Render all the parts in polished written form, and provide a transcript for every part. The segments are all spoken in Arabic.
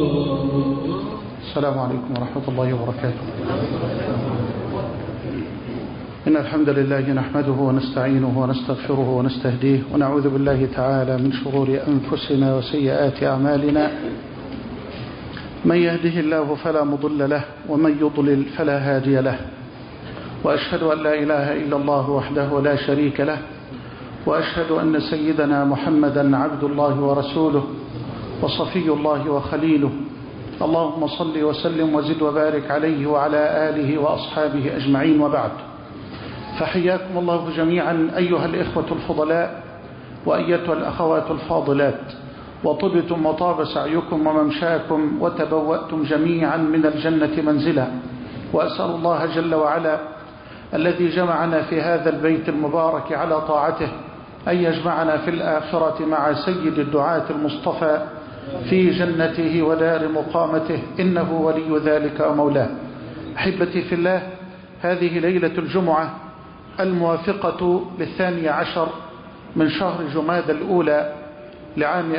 السلام عليكم ورحمة الله وبركاته. إن الحمد لله نحمده ونستعينه ونستغفره ونستهديه ونعوذ بالله تعالى من شرور أنفسنا وسيئات أعمالنا. من يهده الله فلا مضل له ومن يضلل فلا هادي له، وأشهد أن لا إله إلا الله وحده لا شريك له، وأشهد أن سيدنا محمدا عبد الله ورسوله وصفي الله وخليله. اللهم صل وسلم وزد وبارك عليه وعلى آله وأصحابه أجمعين، وبعد، فحياكم الله جميعا أيها الإخوة الفضلاء وأيتها الأخوات الفاضلات، وطبتم وطاب سعيكم وممشاكم وتبوأتم جميعا من الجنة منزلا. وأسأل الله جل وعلا الذي جمعنا في هذا البيت المبارك على طاعته أن يجمعنا في الآخرة مع سيد الدعاة المصطفى في جنته ودار مقامته، إنه ولي ذلك ومولاه. أحبتي في الله، هذه ليلة الجمعة الموافقة 12 من شهر جمادى الأولى لعام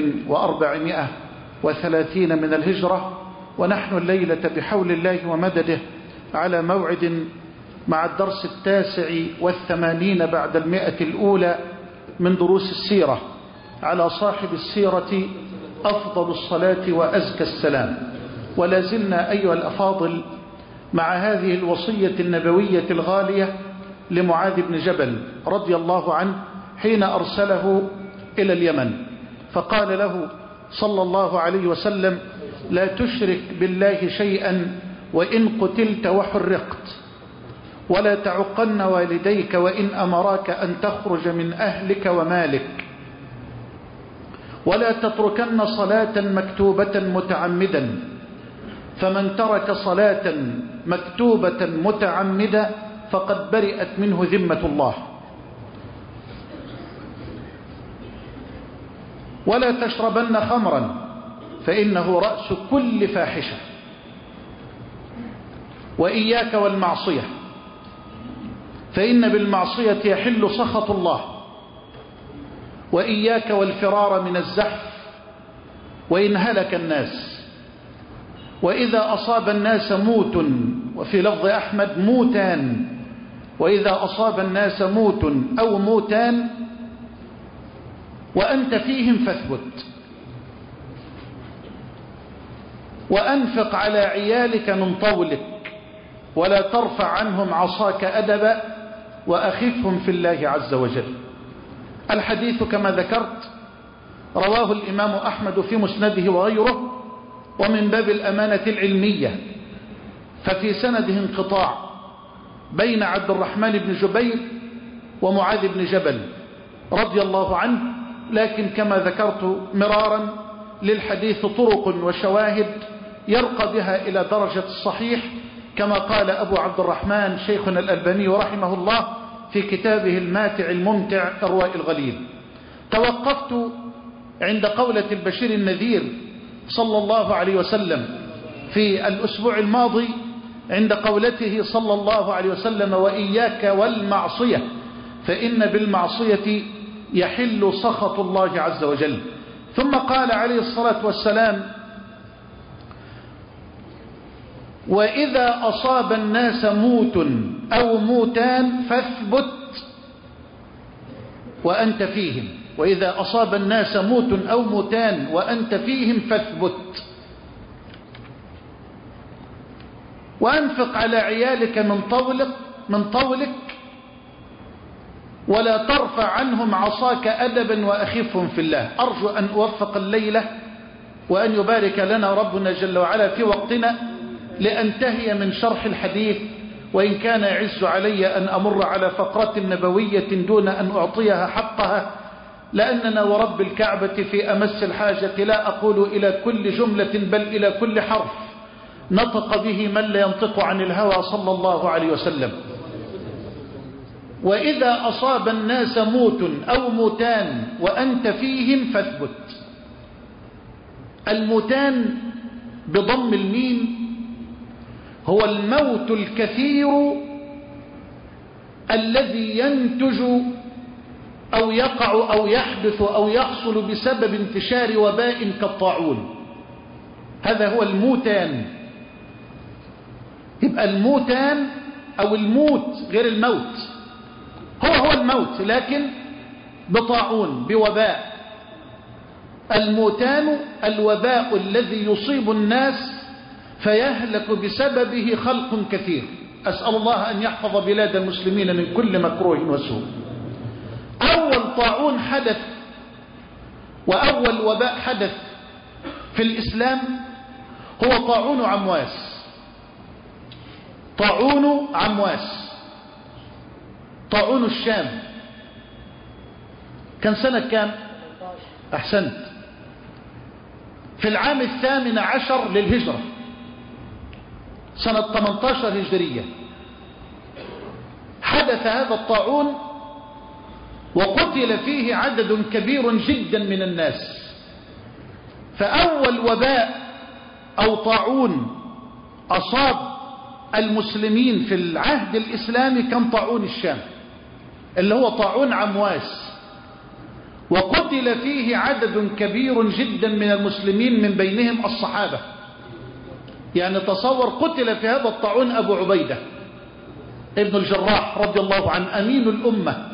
1430 من الهجرة، ونحن الليلة بحول الله ومدده على موعد مع الدرس 89 بعد 100 الأولى من دروس السيرة، على صاحب السيرة أفضل الصلاة وأزكى السلام. ولا زلنا أيها الأفاضل مع هذه الوصية النبوية الغالية لمعاذ بن جبل رضي الله عنه حين أرسله إلى اليمن، فقال له صلى الله عليه وسلم: لا تشرك بالله شيئا وإن قتلت وحرقت، ولا تعقن والديك وإن أمراك أن تخرج من أهلك ومالك، ولا تتركن صلاة مكتوبة متعمدا، فمن ترك صلاة مكتوبة متعمدا فقد برئت منه ذمة الله. ولا تشربن خمرا فإنه رأس كل فاحشة، وإياك والمعصية فإن بالمعصية يحل سخط الله، وإياك والفرار من الزحف وإن هلك الناس، وإذا أصاب الناس موت، وفي لفظ أحمد موتان، وإذا أصاب الناس موت أو موتان وأنت فيهم فاثبت، وأنفق على عيالك من طولك، ولا ترفع عنهم عصاك أدبا، وأخفهم في الله عز وجل. الحديث كما ذكرت رواه الإمام أحمد في مسنده وغيره، ومن باب الأمانة العلمية، ففي سنده انقطاع بين عبد الرحمن بن جبير ومعاذ بن جبل رضي الله عنه، لكن كما ذكرت مرارا للحديث طرق وشواهد يرقى بها إلى درجة الصحيح، كما قال أبو عبد الرحمن شيخنا الألباني رحمه الله في كتابه الماتع الممتع إرواء الغليل. توقفت عند قولة البشير النذير صلى الله عليه وسلم في الأسبوع الماضي، عند قولته صلى الله عليه وسلم: وإياك والمعصية فإن بالمعصية يحل سخط الله عز وجل. ثم قال عليه الصلاة والسلام: وإذا أصاب الناس موت أو موتان فاثبت وأنت فيهم، وإذا أصاب الناس موت أو موتان وأنت فيهم فاثبت، وأنفق على عيالك من طولك، ولا ترفع عنهم عصاك أدبا وأخفهم في الله. أرجو أن أوفق الليلة وأن يبارك لنا ربنا جل وعلا في وقتنا لأنتهي من شرح الحديث، وإن كان يعز علي أن أمر على فقرة نبوية دون أن أعطيها حقها، لأننا ورب الكعبة في أمس الحاجة، لا أقول إلى كل جملة بل إلى كل حرف نطق به من لا ينطق عن الهوى صلى الله عليه وسلم. وإذا أصاب الناس موت أو موتان وأنت فيهم فاثبت. الموتان بضم الميم هو الموت الكثير الذي ينتج أو يقع أو يحدث أو يحصل بسبب انتشار وباء كالطاعون. هذا هو الموتان. يبقى الموتان أو الموت غير الموت، هو الموت لكن بطاعون بوباء. الموتان الوباء الذي يصيب الناس فيهلك بسببه خلق كثير. أسأل الله أن يحفظ بلاد المسلمين من كل مكروه وسوء. أول طاعون حدث وأول وباء حدث في الإسلام هو طاعون عمواس. طاعون عمواس، طاعون الشام، كان سنة كام؟ أحسنت، في العام 18 للهجرة، سنة 18 هجرية حدث هذا الطاعون، وقتل فيه عدد كبير جدا من الناس. فأول وباء أو طاعون أصاب المسلمين في العهد الإسلامي كان طاعون الشام اللي هو طاعون عمواس، وقتل فيه عدد كبير جدا من المسلمين من بينهم الصحابة. يعني تصور قتل في هذا الطاعون أبو عبيدة ابن الجراح رضي الله عنه أمين الأمة،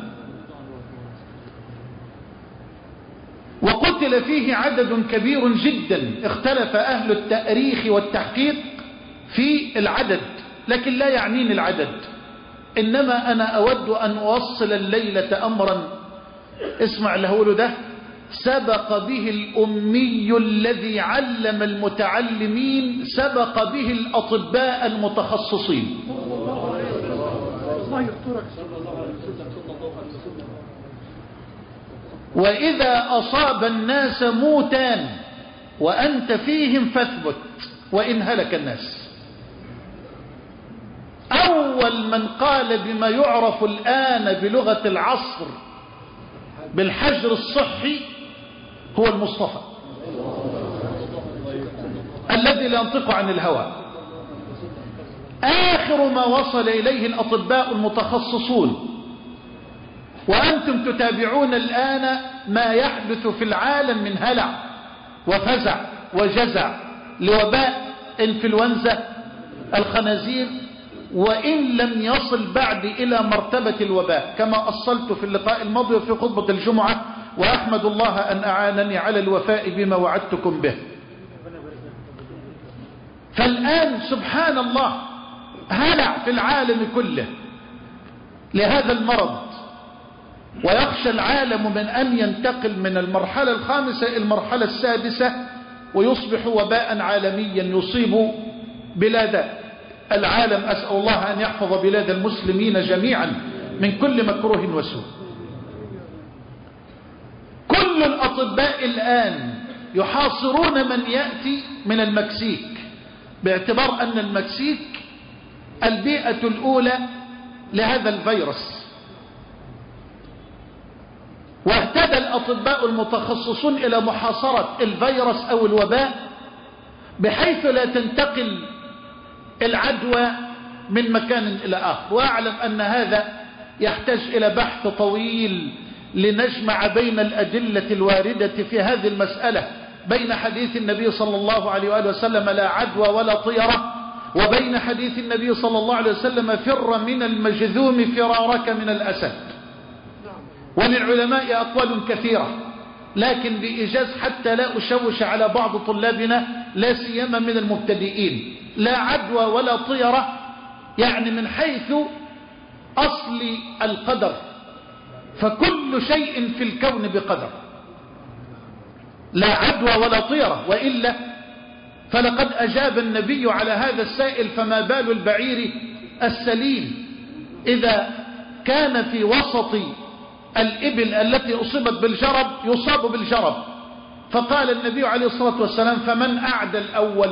وقتل فيه عدد كبير جدا. اختلف أهل التأريخ والتحقيق في العدد، لكن لا يعنيني العدد، إنما أنا أود أن أوصل الليلة أمرا اسمع اللي هقوله ده. سبق به الأمي الذي علم المتعلمين، سبق به الأطباء المتخصصين. وإذا أصاب الناس موتان وأنت فيهم فاثبت وإن هلك الناس. أول من قال بما يعرف الآن بلغة العصر بالحجر الصحي هو المصطفى الذي لا ينطق عن الهوى. آخر ما وصل إليه الأطباء المتخصصون، وأنتم تتابعون الآن ما يحدث في العالم من هلع وفزع وجزع لوباء انفلونزا الخنازير، وإن لم يصل بعد إلى مرتبة الوباء كما أصلت في اللقاء الماضي في خطبة الجمعة، وأحمد الله أن أعانني على الوفاء بما وعدتكم به. فالآن سبحان الله هلع في العالم كله لهذا المرض، ويخشى العالم من أن ينتقل من المرحلة الخامسة إلى المرحلة السادسة ويصبح وباء عالميا يصيب بلاد العالم. أسأل الله أن يحفظ بلاد المسلمين جميعا من كل مكروه وسوء. كل الأطباء الآن يحاصرون من يأتي من المكسيك، باعتبار أن المكسيك البيئة الأولى لهذا الفيروس. واهتدى الأطباء المتخصصون إلى محاصرة الفيروس أو الوباء بحيث لا تنتقل العدوى من مكان إلى آخر. وأعلم أن هذا يحتاج إلى بحث طويل لنجمع بين الأدلة الواردة في هذه المسألة، بين حديث النبي صلى الله عليه وآله وسلم لا عدوى ولا طيرة، وبين حديث النبي صلى الله عليه وسلم فر من المجذوم فرارك من الأسد. وللعلماء أقوال كثيرة، لكن بإيجاز حتى لا أشوش على بعض طلابنا لا سيما من المبتدئين. لا عدوى ولا طيرة يعني من حيث أصل القدر، فكل شيء في الكون بقدر، لا عدوى ولا طيرة. وإلا فلقد أجاب النبي على هذا السائل: فما بال البعير السليم إذا كان في وسط الإبل التي أصيبت بالجرب يصاب بالجرب؟ فقال النبي عليه الصلاة والسلام: فمن أعدى الأول؟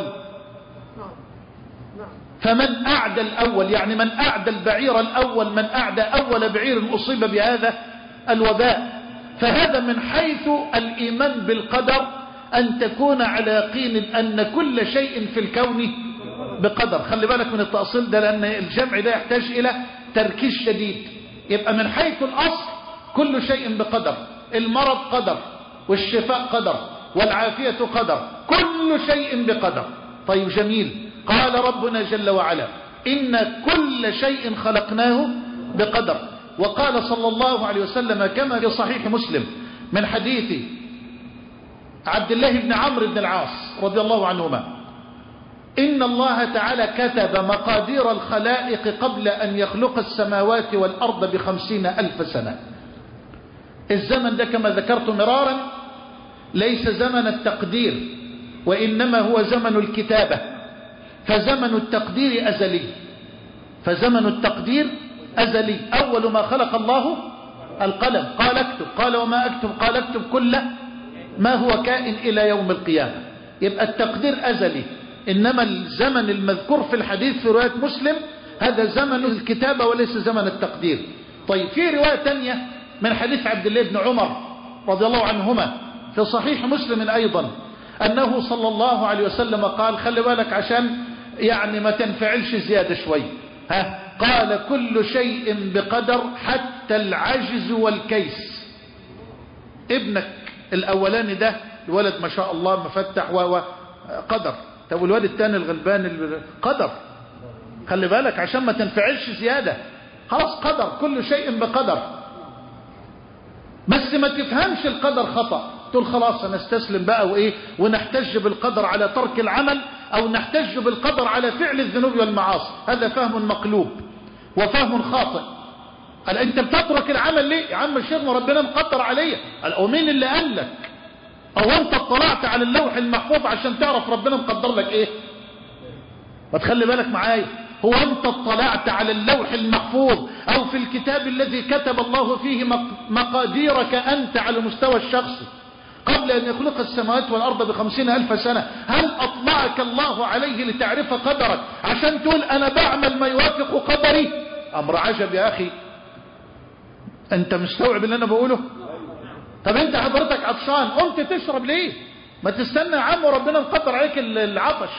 فمن أعدى الأول يعني من أعدى البعير الأول، من أعدى أول بعير أصيب بهذا الوباء. فهذا من حيث الإيمان بالقدر، أن تكون على يقين أن كل شيء في الكون بقدر. خلي بالك من التأصيل ده، لأن الجمع ده يحتاج إلى تركيز شديد. يبقى من حيث الأصل كل شيء بقدر، المرض قدر، والشفاء قدر، والعافية قدر، كل شيء بقدر. طيب جميل. قال ربنا جل وعلا إن كل شيء خلقناه بقدر. وقال صلى الله عليه وسلم كما في صحيح مسلم من حديث عبد الله بن عمرو بن العاص رضي الله عنهما إن الله تعالى كتب مقادير الخلائق قبل أن يخلق السماوات والأرض ب50,000 سنة. الزمن ده كما ذكرت مرارا ليس زمن التقدير، وإنما هو زمن الكتابة. فزمن التقدير أزلي، فزمن التقدير أزلي. أول ما خلق الله القلم قال اكتب، قال وما اكتب، قال اكتب كل ما هو كائن إلى يوم القيامة. يبقى التقدير أزلي. إنما الزمن المذكور في الحديث في رواية مسلم هذا زمن الكتابة وليس زمن التقدير. طيب في رواية تانية من حديث عبد الله بن عمر رضي الله عنهما في صحيح مسلم أيضا أنه صلى الله عليه وسلم قال، خلي بالك عشان يعني ما تنفعلش زيادة شوي، قال كل شيء بقدر حتى العجز والكيس. ابنك الأولاني ده الولد ما شاء الله مفتح وقدر، طب الولد الثاني الغلبان قدر، خلي بالك عشان ما تنفعلش زيادة، خلاص قدر، كل شيء بقدر. بس ما تفهمش القدر خطأ، تقول خلاص انا استسلم بقى وايه، ونحتج بالقدر على ترك العمل او نحتج بالقدر على فعل الذنوب والمعاصي. هذا فهم مقلوب وفهم خاطئ. قال انت بتترك العمل ليه يا عم الشيخ؟ ما ربنا مقدر عليا. قال او مين اللي قال لك؟ او انت اطلعت على اللوح المحفوظ عشان تعرف ربنا مقدر لك ايه؟ ما تخلي بالك معايا، هو انت اطلعت على اللوح المحفوظ او في الكتاب الذي كتب الله فيه مقاديرك انت على المستوى الشخصي قبل ان يخلق السماوات والارض ب50,000 سنة؟ هل اطلعك الله عليه لتعرف قدرك عشان تقول انا بعمل ما يوافق قدري؟ امر عجب يا اخي. انت مستوعب اللي انا بقوله؟ طب انت حضرتك عطشان قمت تشرب ليه؟ ما تستنى يا عم وربنا مقدر عليك العطش.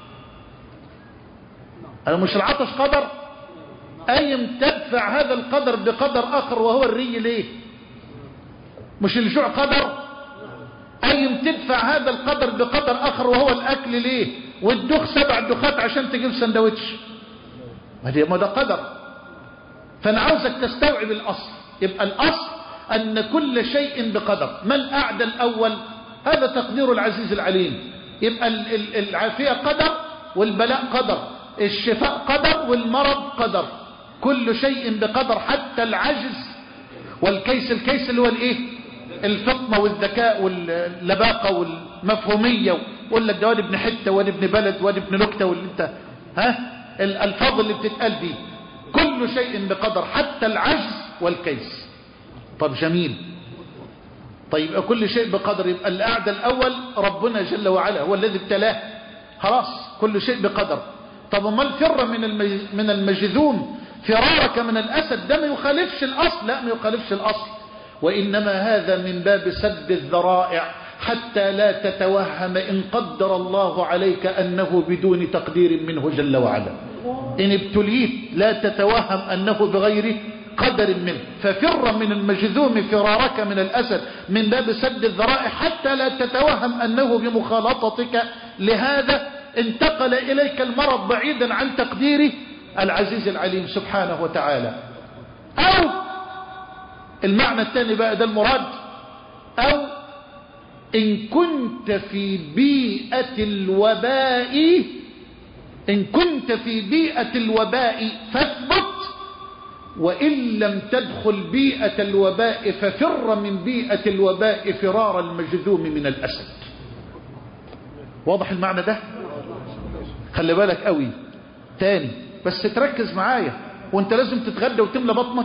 انا مش العطش قدر؟ ايم تدفع هذا القدر بقدر اخر وهو الري ليه؟ مش الجوع قدر؟ ايم تدفع هذا القدر بقدر اخر وهو الاكل ليه؟ والدخ 7 دخات عشان تجيب سندوتش، ما ده قدر. فانا عاوزك تستوعب الاصل. يبقى الاصل ان كل شيء بقدر. من اعدى الاول؟ هذا تقدير العزيز العليم. يبقى العافية قدر والبلاء قدر، الشفاء قدر والمرض قدر، كل شيء بقدر حتى العجز والكيس. الكيس اللي هو الايه؟ الفطنة والذكاء واللباقة والمفهومية، ولا ده واد ابن حتة واد ابن بلد واد ابن نكتة، واللي انت الالفاظ اللي بتتقال دي. كل شيء بقدر حتى العجز والكيس. طب جميل. طيب كل شيء بقدر، يبقى الأعدى الأول ربنا جل وعلا هو الذي ابتلاه، خلاص كل شيء بقدر. طب ما الفر من المجذوم فرارك من الأسد، ده ما يخالفش الأصل؟ لا ما يخالفش الأصل، وإنما هذا من باب سد الذرائع حتى لا تتوهم إن قدر الله عليك أنه بدون تقدير منه جل وعلا. إن ابتليت لا تتوهم أنه بغير قدر منه. ففر من المجذوم فرارك من الأسد من باب سد الذرائع حتى لا تتوهم أنه بمخالطتك لهذا انتقل إليك المرض بعيدا عن تقدير العزيز العليم سبحانه وتعالى. أو المعنى الثاني بقى ده المراد، أو إن كنت في بيئة الوباء، إن كنت في بيئة الوباء فاثبت، وإن لم تدخل بيئة الوباء ففر من بيئة الوباء فرار المجذوم من الأسد. واضح المعنى ده؟ خلي بالك قوي تاني بس تركز معايا، وانت لازم تتغدى وتملى بطنك.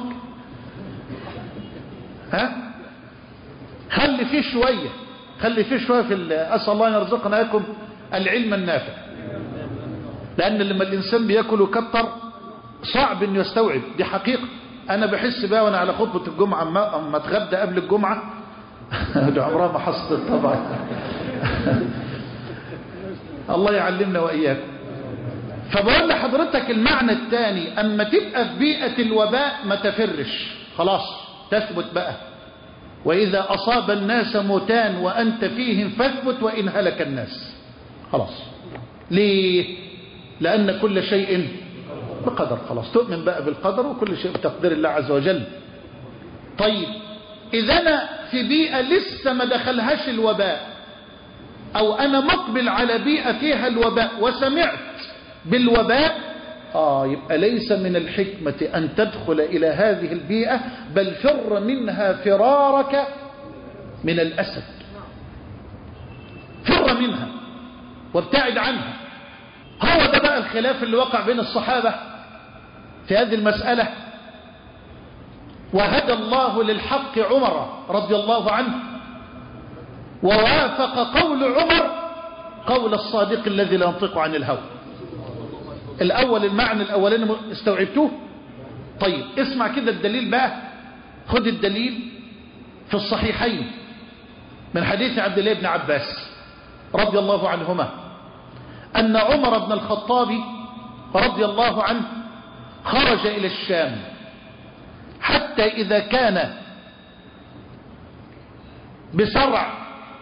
خلي فيه شوية، خلي فيه شوية في أسأل الله أن يرزقنا لكم العلم النافع، لأن لما الإنسان بيأكل وكتر صعب أن يستوعب. دي حقيقة أنا بحس بها وأنا على خطبة الجمعة أما أتغدى قبل الجمعة دي عمرها ما حصلت طبعا الله يعلمنا وإياكم. فبقول لحضرتك المعنى الثاني، أما تبقى في بيئة الوباء ما تفرش، خلاص تثبت بقى. وإذا أصاب الناس موتان وأنت فيهم فاثبت وإن هلك الناس. خلاص. ليه؟ لأن كل شيء بقدر. خلاص تؤمن بقى بالقدر وكل شيء بتقدير الله عز وجل. طيب إذا أنا في بيئة لسه ما دخلهاش الوباء، أو أنا مقبل على بيئة فيها الوباء وسمعت بالوباء، يبقى ليس من الحكمة أن تدخل إلى هذه البيئة، بل فر منها فرارك من الأسد. فر منها وابتعد عنها. هو ده بقى الخلاف اللي وقع بين الصحابة في هذه المسألة. وهدى الله للحق عمر رضي الله عنه، ووافق قول عمر قول الصادق الذي لا ينطق عن الهوى. الأول المعنى الأولاني استوعبتوه؟ طيب اسمع كده الدليل بقى. خد الدليل في الصحيحين من حديث عبد الله بن عباس رضي الله عنهما أن عمر بن الخطاب رضي الله عنه خرج إلى الشام، حتى إذا كان بسرع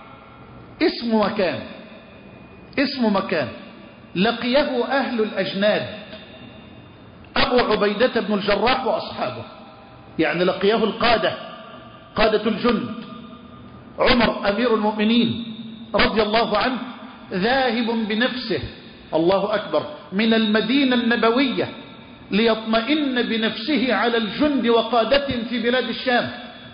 اسم مكان لقيه أهل الأجناد أبو عبيدة بن الجراح وأصحابه، يعني لقيه قادة الجند. عمر أمير المؤمنين رضي الله عنه ذاهب بنفسه، الله أكبر، من المدينة النبوية ليطمئن بنفسه على الجند وقادتهم في بلاد الشام.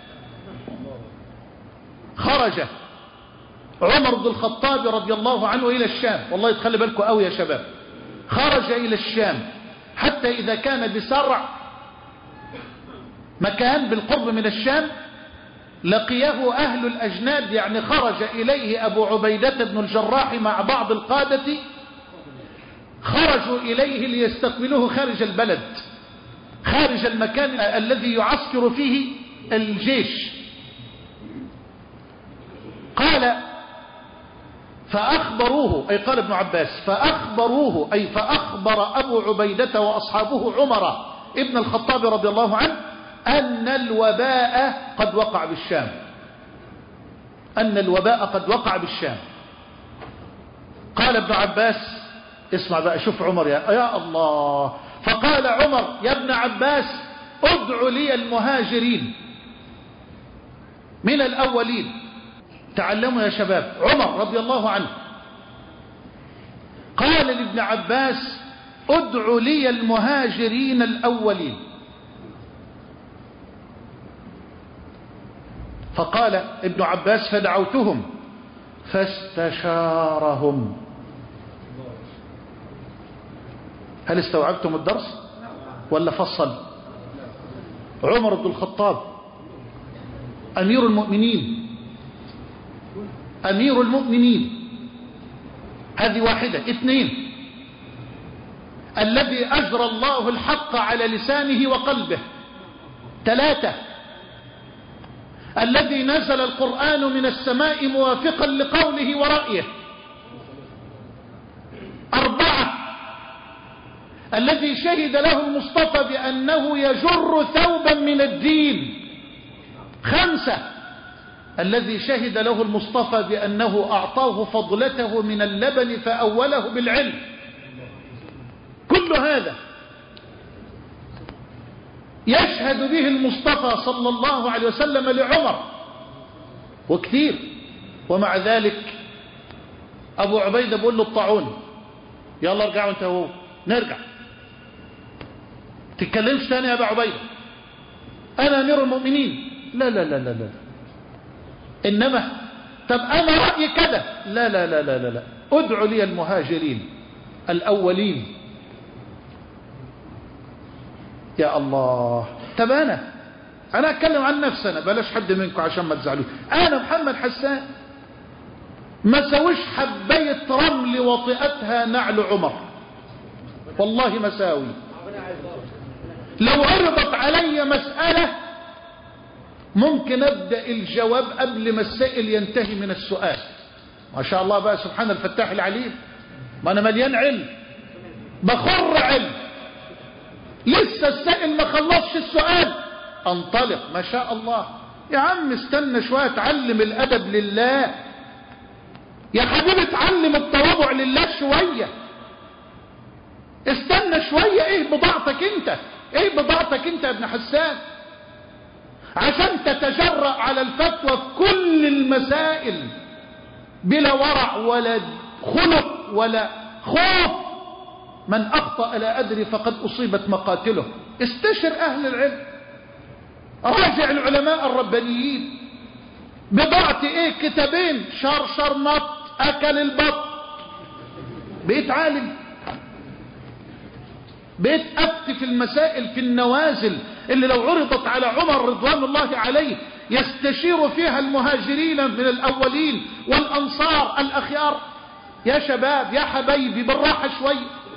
خرج عمر بن الخطاب رضي الله عنه إلى الشام. والله تخلي بالكم قوي يا شباب. خرج إلى الشام حتى إذا كان بسرع مكان بالقرب من الشام لقيه أهل الأجناد، يعني خرج إليه أبو عبيدة بن الجراح مع بعض القادة، خرجوا إليه ليستقبلوه خارج البلد، خارج المكان الذي يعسكر فيه الجيش. قال فأخبروه، أي قال ابن عباس فأخبروه، أي فأخبر أبو عبيدة وأصحابه عمر ابن الخطاب رضي الله عنه أن الوباء قد وقع بالشام. أن الوباء قد وقع بالشام. قال ابن عباس، اسمع بقى، شوف عمر يا الله. فقال عمر يا ابن عباس ادع لي المهاجرين من الأولين. تعلموا يا شباب، عمر رضي الله عنه قال لابن عباس ادع لي المهاجرين الأولين. فقال ابن عباس فدعوتهم فاستشارهم. هل استوعبتم الدرس ولا فصل؟ عمر بن الخطاب أمير المؤمنين، هذه واحدة. اثنين، الذي أجرى الله الحق على لسانه وقلبه. ثلاثة، الذي نزل القرآن من السماء موافقا لقوله ورأيه. أربعة، الذي شهد له المصطفى بأنه يجر ثوبا من الدين. خمسة، الذي شهد له المصطفى بأنه أعطاه فضلته من اللبن فأوله بالعلم. كل هذا يشهد به المصطفى صلى الله عليه وسلم لعمر، وكثير. ومع ذلك أبو عبيدة بيقول له الطاعون، يلا ارجعوا انت وهو، نرجع، تتكلمش تاني يا أبو عبيدة، أنا أمير المؤمنين. لا لا لا لا لا. إنما طب أنا رأيي كذا. لا لا لا لا لا. ادعوا لي المهاجرين الأولين. يا الله. طب أنا أتكلم عن نفسي، أنا بلاش حد منكم عشان ما تزعلوش. أنا محمد حسان ما سويش حباية رمل وطئتها نعل عمر، والله ما ساوي. لو عرضت علي مسألة ممكن أبدأ الجواب قبل ما السائل ينتهي من السؤال. ما شاء الله بقى، سبحان الفتاح العليم، ما أنا مليان علم، بخر علم، لسه السائل ما خلصش السؤال انطلق، ما شاء الله. يا عم استنى شوية اتعلم الادب لله، يا حبيبي اتعلم التواضع لله شوية، استنى شوية. ايه بضاعتك انت؟ ايه بضاعتك انت يا ابن حسان عشان تتجرأ على الفتوى في كل المسائل بلا ورع ولا خلق ولا خوف؟ من اخطأ لا ادري فقد اصيبت مقاتله. استشر اهل العلم، راجع العلماء الربانيين. بضاعتي ايه؟ كتابين شرشر نط اكل البط، بقيت عالم، بقيت افتي في المسائل في النوازل اللي لو عرضت على عمر رضوان الله عليه يستشير فيها المهاجرين من الاولين والانصار الاخيار. يا شباب يا حبايبي بالراحة شوي،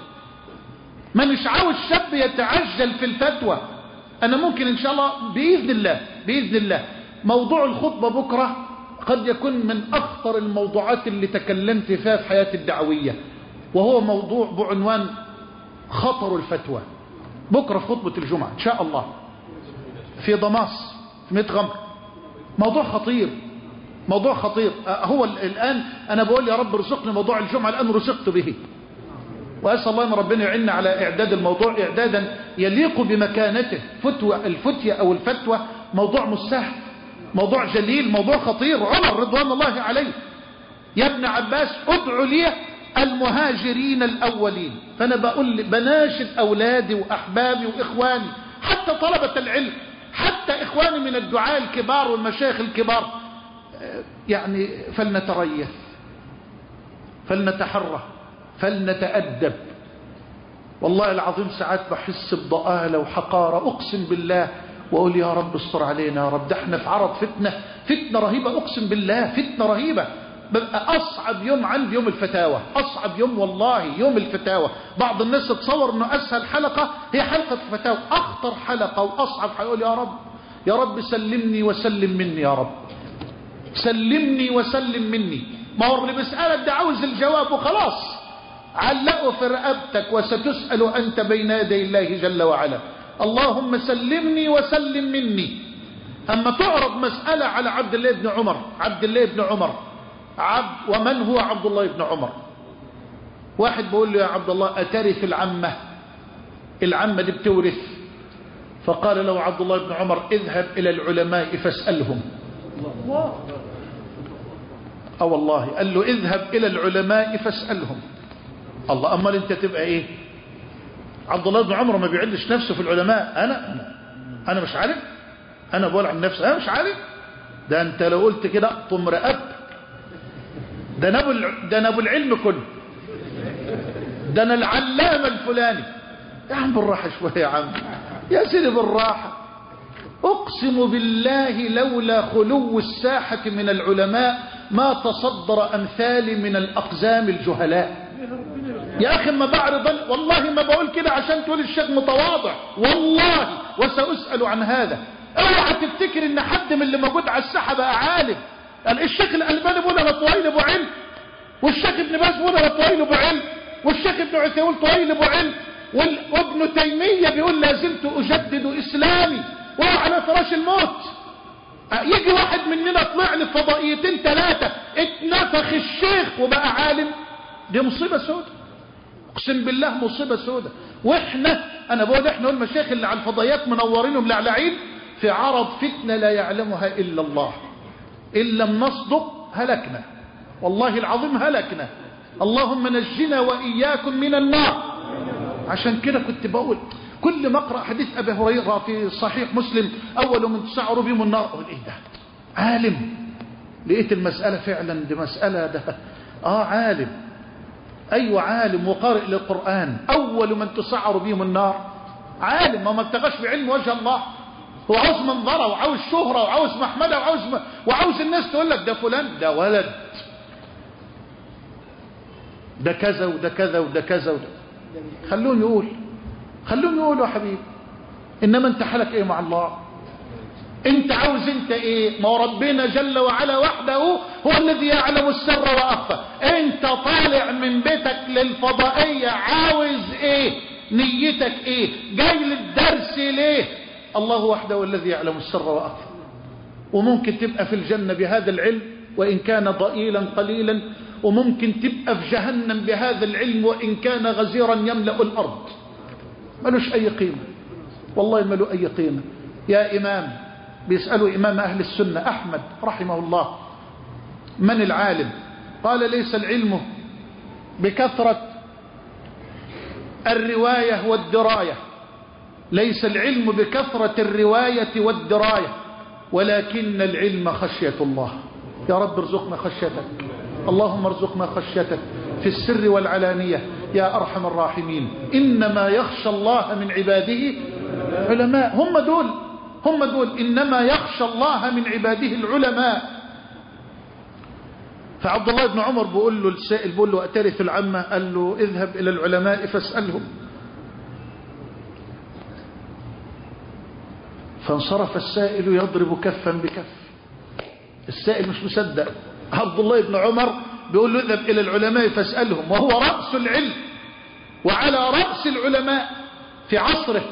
ما مش عاوز شاب يتعجل في الفتوى. انا ممكن ان شاء الله باذن الله موضوع الخطبة بكرة قد يكون من اخطر الموضوعات اللي تكلمت فيها في حياتي الدعوية، وهو موضوع بعنوان خطر الفتوى. بكرة في خطبة الجمعة ان شاء الله في ضماس في ميت غمر. موضوع خطير، موضوع خطير. هو الان انا بقول يا رب ارزقني موضوع الجمعة، الان رزقت به، واسال الله ان ربنا يعيننا على اعداد الموضوع اعدادا يليق بمكانته. الفتية او الفتوى موضوع مش سهل، موضوع جليل، موضوع خطير. عمر رضوان الله عليه يا ابن عباس ادعوا لي المهاجرين الاولين. فانا بقول بناشد اولادي واحبابي واخواني حتى طلبة العلم، حتى اخواني من الدعاء الكبار والمشايخ الكبار، يعني فلنتريث، فلنتحرى، فلنتأدب. والله العظيم ساعات بحس بضآلة وحقارة اقسم بالله، واقول يا رب استر علينا يا رب، ده احنا في عرض فتنة رهيبة، اقسم بالله فتنة رهيبة. ببقى اصعب يوم عندي يوم الفتاوى، اصعب يوم والله يوم الفتاوى. بعض الناس تصور انه اسهل حلقة هي حلقة الفتاوى، اخطر حلقة واصعب. هيقول يا رب سلمني وسلم مني، يا رب سلمني وسلم مني. ما هو اللي بيسألك ده عاوز الجواب وخلاص، علقه في رقبتك وستسأل أنت بين يدي الله جل وعلا. اللهم سلمني وسلم مني. أما تعرض مسألة على عبد الله بن عمر، ومن هو عبد الله بن عمر؟ واحد بيقول له يا عبد الله أترث العمة دي بتورث؟ فقال له عبد الله بن عمر اذهب إلى العلماء فاسألهم. والله قال له اذهب إلى العلماء فاسألهم. الله، أمال انت تبقى ايه؟ عبد الله بن عمر ما بيعلش نفسه في العلماء. انا مش عارف، انا بقول عن نفسي انا مش عارف. ده انت لو قلت كده اقطم رقبتك. ده انا ابو العلم كله، ده انا العلامة الفلاني. يا عم بالراحة شوية يا عم، يا سيدي بالراحة. اقسم بالله لولا خلو الساحة من العلماء ما تصدر امثالي من الاقزام الجهلاء. يا اخي ما بعرض، والله ما بقول كده عشان تقول الشيخ متواضع، والله وسأسأل عن هذا. اوعى تفتكر ان حد من اللي موجود على الساحة بقى عالم. الشيخ الألباني بيقول انا طويل ابو علم، والشيخ ابن باز بيقول انا طويل ابو علم، والشيخ ابن عثيمين طويل ابو علم، وابن تيمية بيقول لا زلت اجدد اسلامي وهو على فراش الموت. يجي واحد مننا طلع لي فضائيتين ثلاثة اتنفخ الشيخ وبقى عالم. دي مصيبة سودة، اقسم بالله مصيبة سودة. انا بقول احنا المشايخ اللي على الفضائيات منورينهم لعلعين في عرض فتنة لا يعلمها الا الله. ان لم نصدق هلكنا، والله العظيم هلكنا. اللهم نجنا واياكم من النار. عشان كده كنت بقول كل ما اقرا حديث ابي هريره في صحيح مسلم اول من تسعر بهم النار، اقول ايه ده؟ عالم. لقيت المساله فعلا دي مساله ده عالم، ايوه عالم وقارئ للقران. اول من تسعر بهم النار عالم، ما ابتغاش بعلم وجه الله، هو عاوز منظره وعاوز شهره وعاوز محمده وعاوز الناس تقول لك ده فلان ده ولد، ده كذا وده كذا وده كذا وده. خلوني يقولوا يا حبيبي. انما انت حالك ايه مع الله؟ انت عاوز انت ايه؟ ما هو ربنا جل وعلا وحده هو الذي يعلم السر واخفى. انت طالع من بيتك للفضائية عاوز ايه؟ نيتك ايه؟ جاي للدرس ليه؟ الله وحده هو الذي يعلم السر واخفى. وممكن تبقى في الجنة بهذا العلم وإن كان ضئيلا قليلا، وممكن تبقى في جهنم بهذا العلم وإن كان غزيرا يملأ الأرض. ملوش أي قيمة، والله ملو أي قيمة. يا إمام، بيسألوا إمام أهل السنة أحمد رحمه الله من العالم؟ قال ليس العلم بكثرة الرواية والدراية، ليس العلم بكثرة الرواية والدراية، ولكن العلم خشية الله. يا رب ارزقنا خشيتك، اللهم ارزقنا خشيتك في السر والعلانية يا أرحم الراحمين. إنما يخشى الله من عباده علماء، هم دول إنما يخشى الله من عباده العلماء. فعبد الله بن عمر بيقول له السائل، بيقول له أترث العامة؟ قال له اذهب إلى العلماء فاسألهم. فانصرف السائل يضرب كفا بكف. السائل مش مصدق، عبد الله بن عمر بيقول له اذهب إلى العلماء فاسألهم، وهو رأس العلم وعلى رأس العلماء في عصره.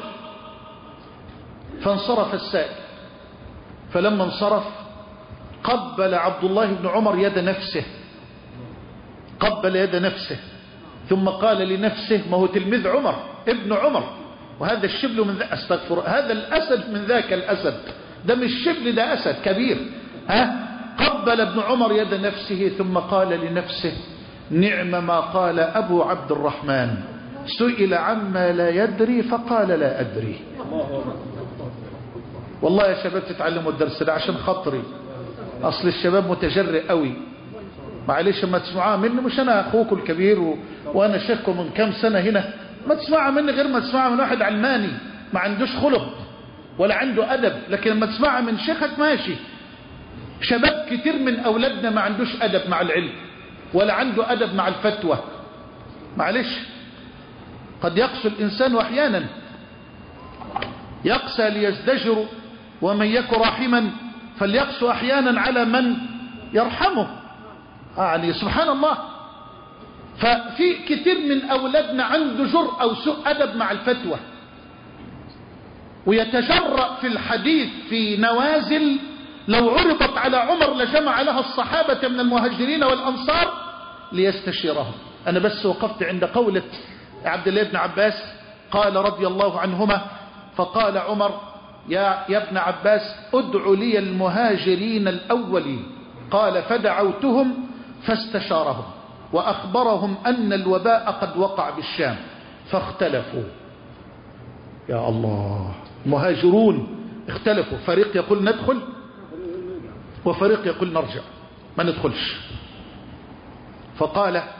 فانصرف السائل، فلما انصرف قبل عبد الله بن عمر يد نفسه، قبل يد نفسه، ثم قال لنفسه، ما هو تلميذ عمر ابن عمر، وهذا الشبل من ذا، استغفر، هذا الأسد من ذاك الأسد، ده مش شبل، ده أسد كبير. قبل ابن عمر يد نفسه ثم قال لنفسه نعم ما قال أبو عبد الرحمن، سئل عما لا يدري فقال لا أدري. والله يا شباب تتعلموا الدرس ده عشان خاطري، أصل الشباب متجرئ قوي، معلش ما تسمعوها مني، مش أنا أخوكم الكبير وأنا شيخكم من كام سنة هنا، ما تسمعها مني غير ما تسمعها من واحد علماني ما عندوش خلق ولا عنده أدب. لكن لما تسمعها من شيخك ماشي. شباب كتير من أولادنا ما عندوش أدب مع العلم ولا عنده أدب مع الفتوى. معلش، قد يقسو الإنسان أحيانا، يقسى ليزدجر، ومن يك رحما فليقسو أحيانا على من يرحمه. يعني سبحان الله. ففي كتير من أولادنا عنده جرأة وسوء أدب مع الفتوى، ويتجرأ في الحديث في نوازل لو عرضت على عمر لجمع لها الصحابة من المهاجرين والأنصار ليستشيرهم. أنا بس وقفت عند قولة عبد الله بن عباس قال رضي الله عنهما، فقال عمر يا ابن عباس ادع لي المهاجرين الأولين، قال فدعوتهم فاستشارهم وأخبرهم أن الوباء قد وقع بالشام فاختلفوا. يا الله، مهاجرون اختلفوا، فريق يقول ندخل وفريق يقول نرجع ما ندخلش. فقال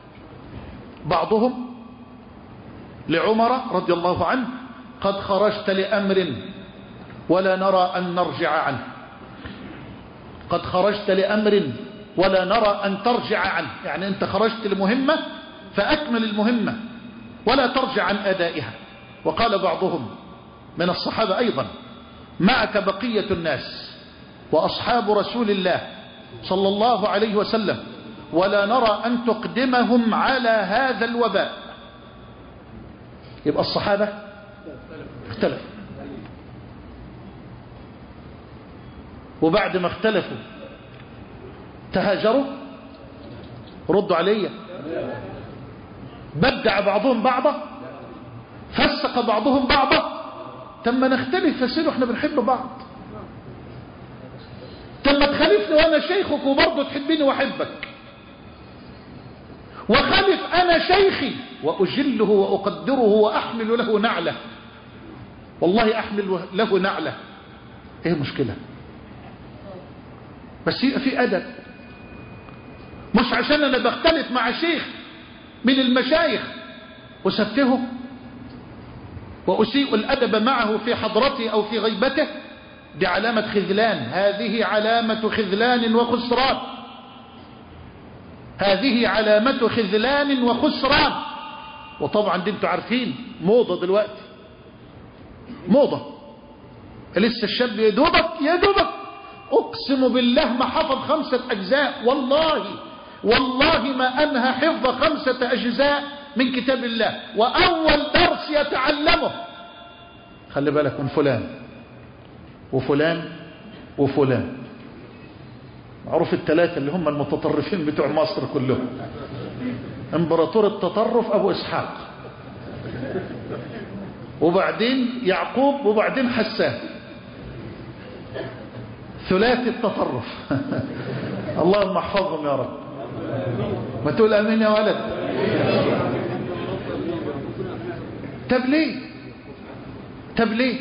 بعضهم لعمر رضي الله عنه قد خرجت لأمر ولا نرى أن نرجع عنه، قد خرجت لأمر ولا نرى أن ترجع عنه، يعني أنت خرجت لمهمة فأكمل المهمة ولا ترجع عن أدائها. وقال بعضهم من الصحابة أيضا معك بقية الناس وأصحاب رسول الله صلى الله عليه وسلم ولا نرى أن تقدمهم على هذا الوباء. يبقى الصحابة اختلفوا، وبعد ما اختلفوا تهاجروا. ردوا علي، بدع بعضهم بعضا، فسق بعضهم بعضا. تم نختلف فسيروا احنا بنحب بعض. تم تخالفني وانا شيخك وبرضه تحبني واحبك، وخالف انا شيخي واجله واقدره واحمل له نعله، والله احمل له نعله. ايه المشكلة؟ بس يبقى في ادب، مش عشان انا بختلف مع شيخ من المشايخ اسفهه واسيء الادب معه في حضرتي او في غيبته. دي علامة خذلان، هذه علامة خذلان وخسران، هذه علامة خذلان وخسران. وطبعا دي انتوا عارفين موضة دلوقتي، موضة. لسه الشاب يدوبك اقسم بالله ما حفظ 5 أجزاء، والله ما انهى حفظ 5 أجزاء من كتاب الله، واول درس يتعلمه خلي بالك من فلان وفلان وفلان. معروف الثلاثة اللي هم المتطرفين بتوع مصر كلهم. امبراطور التطرف أبو إسحاق، وبعدين يعقوب، وبعدين حسان. ثلاثي التطرف. اللهم احفظهم يا رب. ما تقول امين يا ولد. طب ليه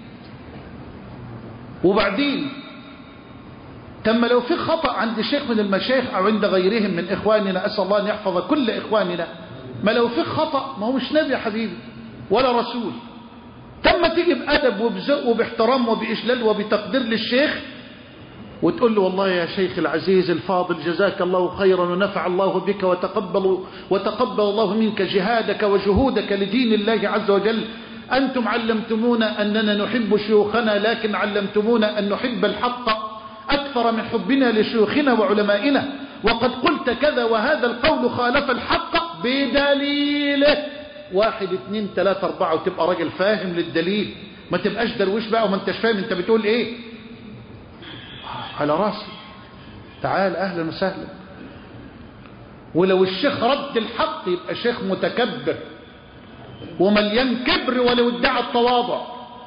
وبعدين تم لو في خطأ عند شيخ من المشايخ او عند غيرهم من اخواننا، اسال الله ان يحفظ كل اخواننا، ما لو في خطأ، ما هو مش نبي يا حبيبي ولا رسول. تم تيجي بأدب وبذوق وباحترام وبإجلال وبتقدير للشيخ وتقول له والله يا شيخ العزيز الفاضل جزاك الله خيرا ونفع الله بك وتقبل الله منك جهادك وجهودك لدين الله عز وجل. أنتم علمتمونا أننا نحب شيوخنا، لكن علمتمونا أن نحب الحق أكثر من حبنا لشيوخنا وعلمائنا، وقد قلت كذا وهذا القول خالف الحق بدليله 1 2 3 4، وتبقى راجل فاهم للدليل، ما تبقاش درويش بقى وما انتش فاهم انت بتقول ايه. على راسي، تعال اهلا وسهلا. ولو الشيخ رد الحق يبقى شيخ متكبر ومليان كبر ولو ادعى التواضع،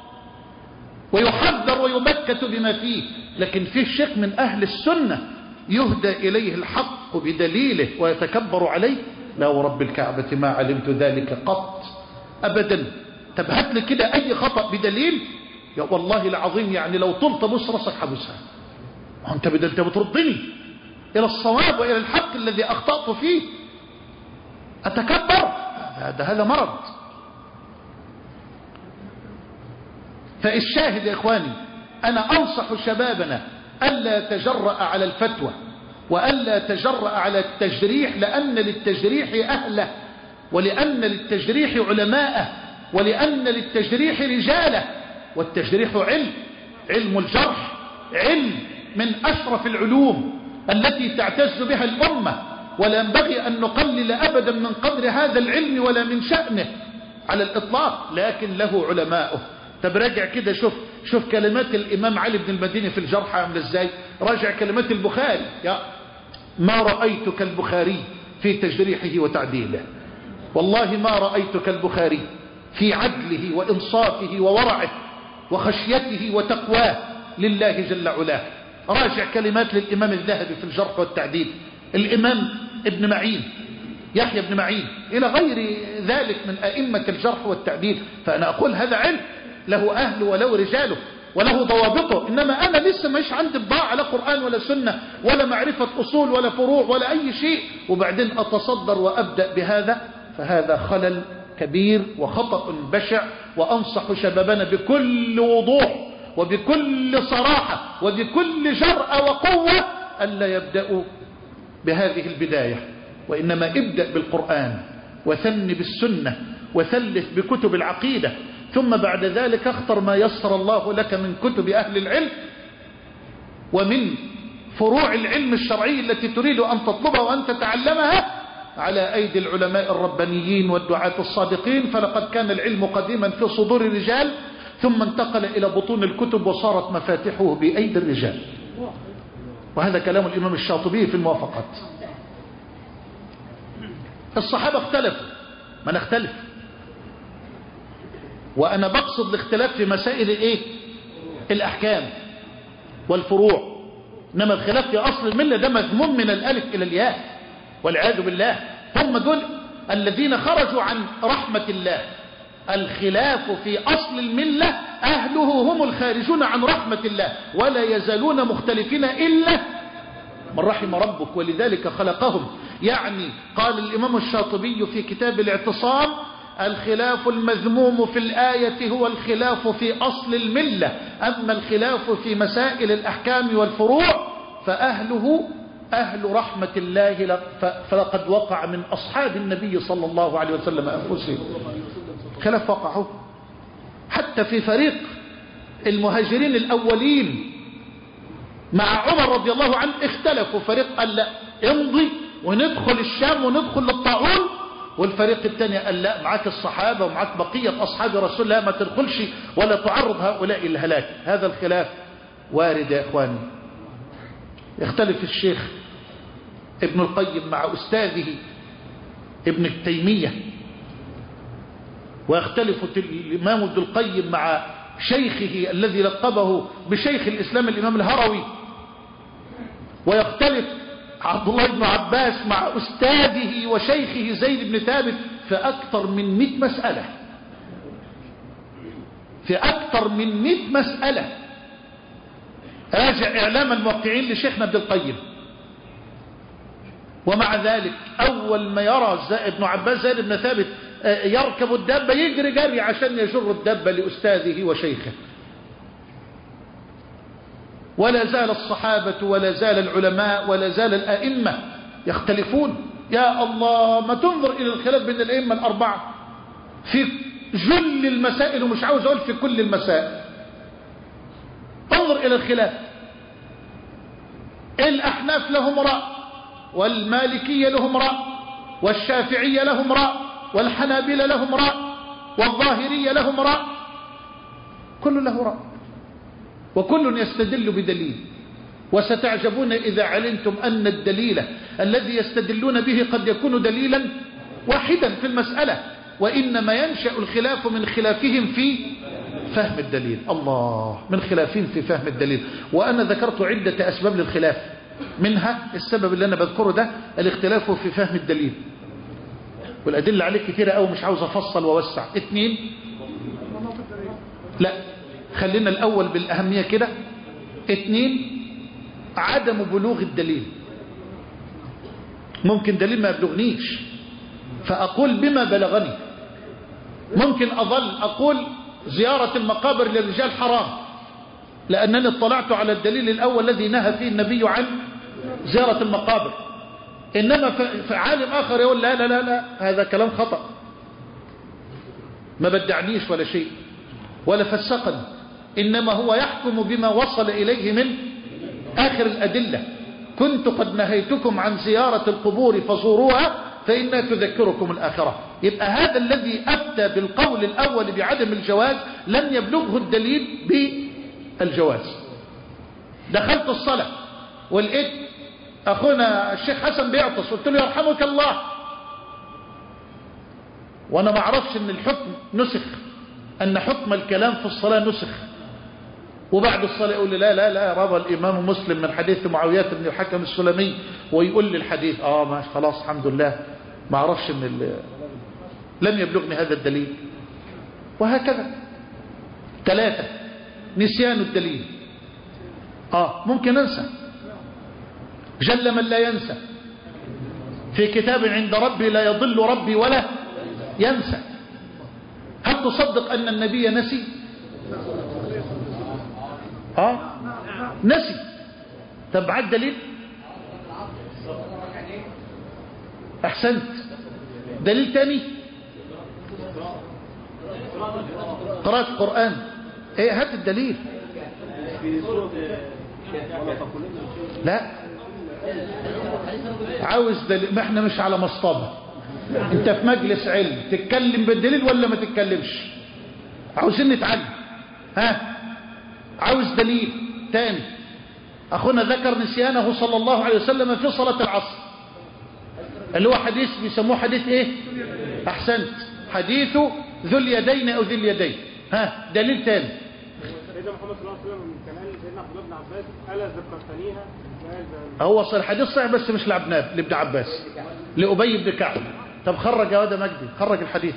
ويحذر ويبكت بما فيه. لكن فيه شيخ من اهل السنة يهدى اليه الحق بدليله ويتكبر عليه؟ لا ورب الكعبة ما علمت ذلك قط ابدا. طب هات لي كده اي خطأ بدليل، يا والله العظيم يعني لو طلت بص راسك حبسها. انت بتردني الى الصواب والى الحق الذي اخطأت فيه، اتكبر؟ هذا مرض. فالشاهد يا اخواني، انا انصح شبابنا الا يتجرأ على الفتوى والا يتجرأ على التجريح، لان للتجريح اهله، ولان للتجريح علماءه، ولان للتجريح رجاله. والتجريح علم الجرح علم من أشرف العلوم التي تعتز بها الأمة، ولا ينبغي أن نقلل أبدا من قدر هذا العلم ولا من شأنه على الإطلاق، لكن له علماؤه. طب راجع كده، شوف كلمات الإمام علي بن المديني في الجرح عامله ازاي، راجع كلمات البخاري، ما رأيت كالبخاري في تجريحه وتعديله، والله ما رأيت كالبخاري في عدله وإنصافه وورعه وخشيته وتقواه لله جل علاه. راجع كلمات للإمام الذهبي في الجرح والتعديل، الإمام ابن معين، يحيى بن معين، إلى غير ذلك من أئمة الجرح والتعديل. فأنا أقول هذا علم له أهله وله رجاله وله ضوابطه، إنما أنا لسه مش عندي بضاعة لا قرآن ولا سنة ولا معرفة أصول ولا فروع ولا أي شيء، وبعدين أتصدر وأبدأ بهذا، فهذا خلل كبير وخطأ بشع. وأنصح شبابنا بكل وضوح وبكل صراحة وبكل جرأة وقوة ألا يبدأوا بهذه البداية، وإنما ابدأ بالقرآن وثن بالسنة وثلث بكتب العقيدة، ثم بعد ذلك اختر ما يسر الله لك من كتب أهل العلم ومن فروع العلم الشرعي التي تريد أن تطلبها وأن تتعلمها على أيدي العلماء الربانيين والدعاة الصادقين. فلقد كان العلم قديما في صدور الرجال ثم انتقل إلى بطون الكتب وصارت مفاتحه بأيدي الرجال. وهذا كلام الإمام الشاطبي في الموافقات. الصحابة اختلفوا، ما نختلف، وأنا بقصد الاختلاف في مسائل الايه؟ الأحكام والفروع، إنما الخلاف في أصل الملة ده مذموم من الألف إلى الياء والعياذ بالله. هم دول الذين خرجوا عن رحمة الله. الخلاف في أصل الملة أهله هم الخارجون عن رحمة الله، ولا يزالون مختلفين إلا من رحم ربك، ولذلك خلقهم. يعني قال الإمام الشاطبي في كتاب الاعتصام: الخلاف المذموم في الآية هو الخلاف في أصل الملة، أما الخلاف في مسائل الأحكام والفروع فأهله أهل رحمة الله، فلقد وقع من أصحاب النبي صلى الله عليه وسلم أنفسهم خلاف وقعوا. حتى في فريق المهاجرين الأولين مع عمر رضي الله عنه اختلفوا، فريق قال لا امضي وندخل الشام وندخل للطاعون، والفريق الثاني قال لا معاك الصحابة ومعاك بقية أصحاب رسول الله ما تدخلش ولا تعرض هؤلاء الهلاك. هذا الخلاف وارد يا إخواني. يختلف الشيخ ابن القيم مع أستاذه ابن تيمية، ويختلف الإمام ابن القيم مع شيخه الذي لقبه بشيخ الإسلام الإمام الهروي، ويختلف عبد الله بن عباس مع أستاذه وشيخه زيد بن ثابت في أكثر من 100 مسألة، في أكثر من 100 مسألة. راجع إعلام الموقعين لشيخنا ابن القيم. ومع ذلك أول ما يرى ابن عباس زيد بن ثابت يركب الدابة يجري جري عشان يجر الدابة لأستاذه وشيخه. ولا زال الصحابة ولا زال العلماء ولا زال الأئمة يختلفون. يا الله، ما تنظر إلى الخلاف بين الأئمة الأربعة في جل المسائل، ومش عاوز أقول في كل المسائل. انظر إلى الخلاف. الأحناف لهم رأي، والمالكية لهم رأي، والشافعية لهم رأي، والحنابلة لهم رأي، والظاهرية لهم رأي. كل له رأي وكل يستدل بدليل. وستعجبون إذا علمتم أن الدليل الذي يستدلون به قد يكون دليلا واحدا في المسألة، وإنما ينشأ الخلاف من خلافهم في فهم الدليل. الله، من خلافهم في فهم الدليل. وأنا ذكرت عدة أسباب للخلاف، منها السبب اللي أنا بذكره ده، الاختلاف في فهم الدليل، والأدلة عليه كثيرة أو مش عاوز أفصل ووسع. 2، لا خلينا الأول بالأهمية كده. 2، عدم بلوغ الدليل. ممكن دليل ما يبلغنيش فأقول بما بلغني. ممكن أظل أقول زيارة المقابر للرجال حرام لأنني اطلعت على الدليل الأول الذي نهى فيه النبي عن زيارة المقابر، إنما فعالم آخر يقول لا لا لا لا، هذا كلام خطأ، ما بدعنيش ولا شيء ولا فسقني، إنما هو يحكم بما وصل إليه من آخر الأدلة. كنت قد نهيتكم عن زيارة القبور فزوروها فإنها تذكركم الآخرة. يبقى هذا الذي أفتى بالقول الأول بعدم الجواز لم يبلغه الدليل بالجواز. دخلت الصلاة ولقيت أخونا الشيخ حسن بيعطس، قلت له يرحمك الله، وأنا ما أعرفش أن الحكم نسخ، أن حكم الكلام في الصلاة نسخ. وبعد الصلاة يقول لي لا لا لا، روى الإمام مسلم من حديث معاوية بن الحكم السلمي، ويقول لي الحديث ما خلاص الحمد لله، ما أعرفش أن لم يبلغني هذا الدليل. وهكذا. 3، نسيان الدليل. ممكن أنسى، جل من لا ينسى، في كتاب عند ربي لا يضل ربي ولا ينسى. هل تصدق أن النبي نسي؟ نسي. طب عاد دليل؟ أحسنت. دليل تاني، قراءة القرآن. هات الدليل. لا عاوز دليل، ما احنا مش على مصطبة، انت في مجلس علم، تتكلم بالدليل ولا ما تتكلمش؟ عاوزين نتعلم. عاوز دليل تاني. اخونا ذكر نسيانه صلى الله عليه وسلم في صلاة العصر، اللي هو حديث بيسموه حديث ايه؟ احسنت، حديث ذو اليدين او ذي اليدين. دليل تاني. سيدنا محمد صلى الله عليه وسلم كان قال لسيدنا عبد الله بن عباس الا ذكرتنيها. هو الحديث صحيح بس مش لابن عباس، لأبي بن كعب. طب خرج يا واد مجدي، خرج الحديث.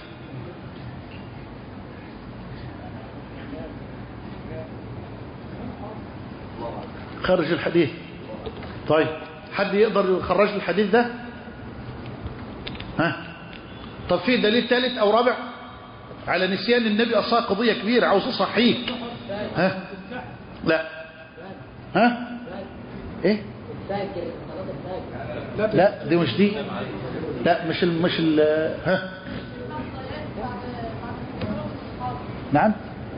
خرج الحديث. طيب حد يقدر يخرج الحديث ده؟ طب في دليل ثالث او رابع على نسيان النبي؟ اصلا قضية كبيرة عاوز اصحيك. لا. ايه؟ لا دي مش دي. لا مش نعم،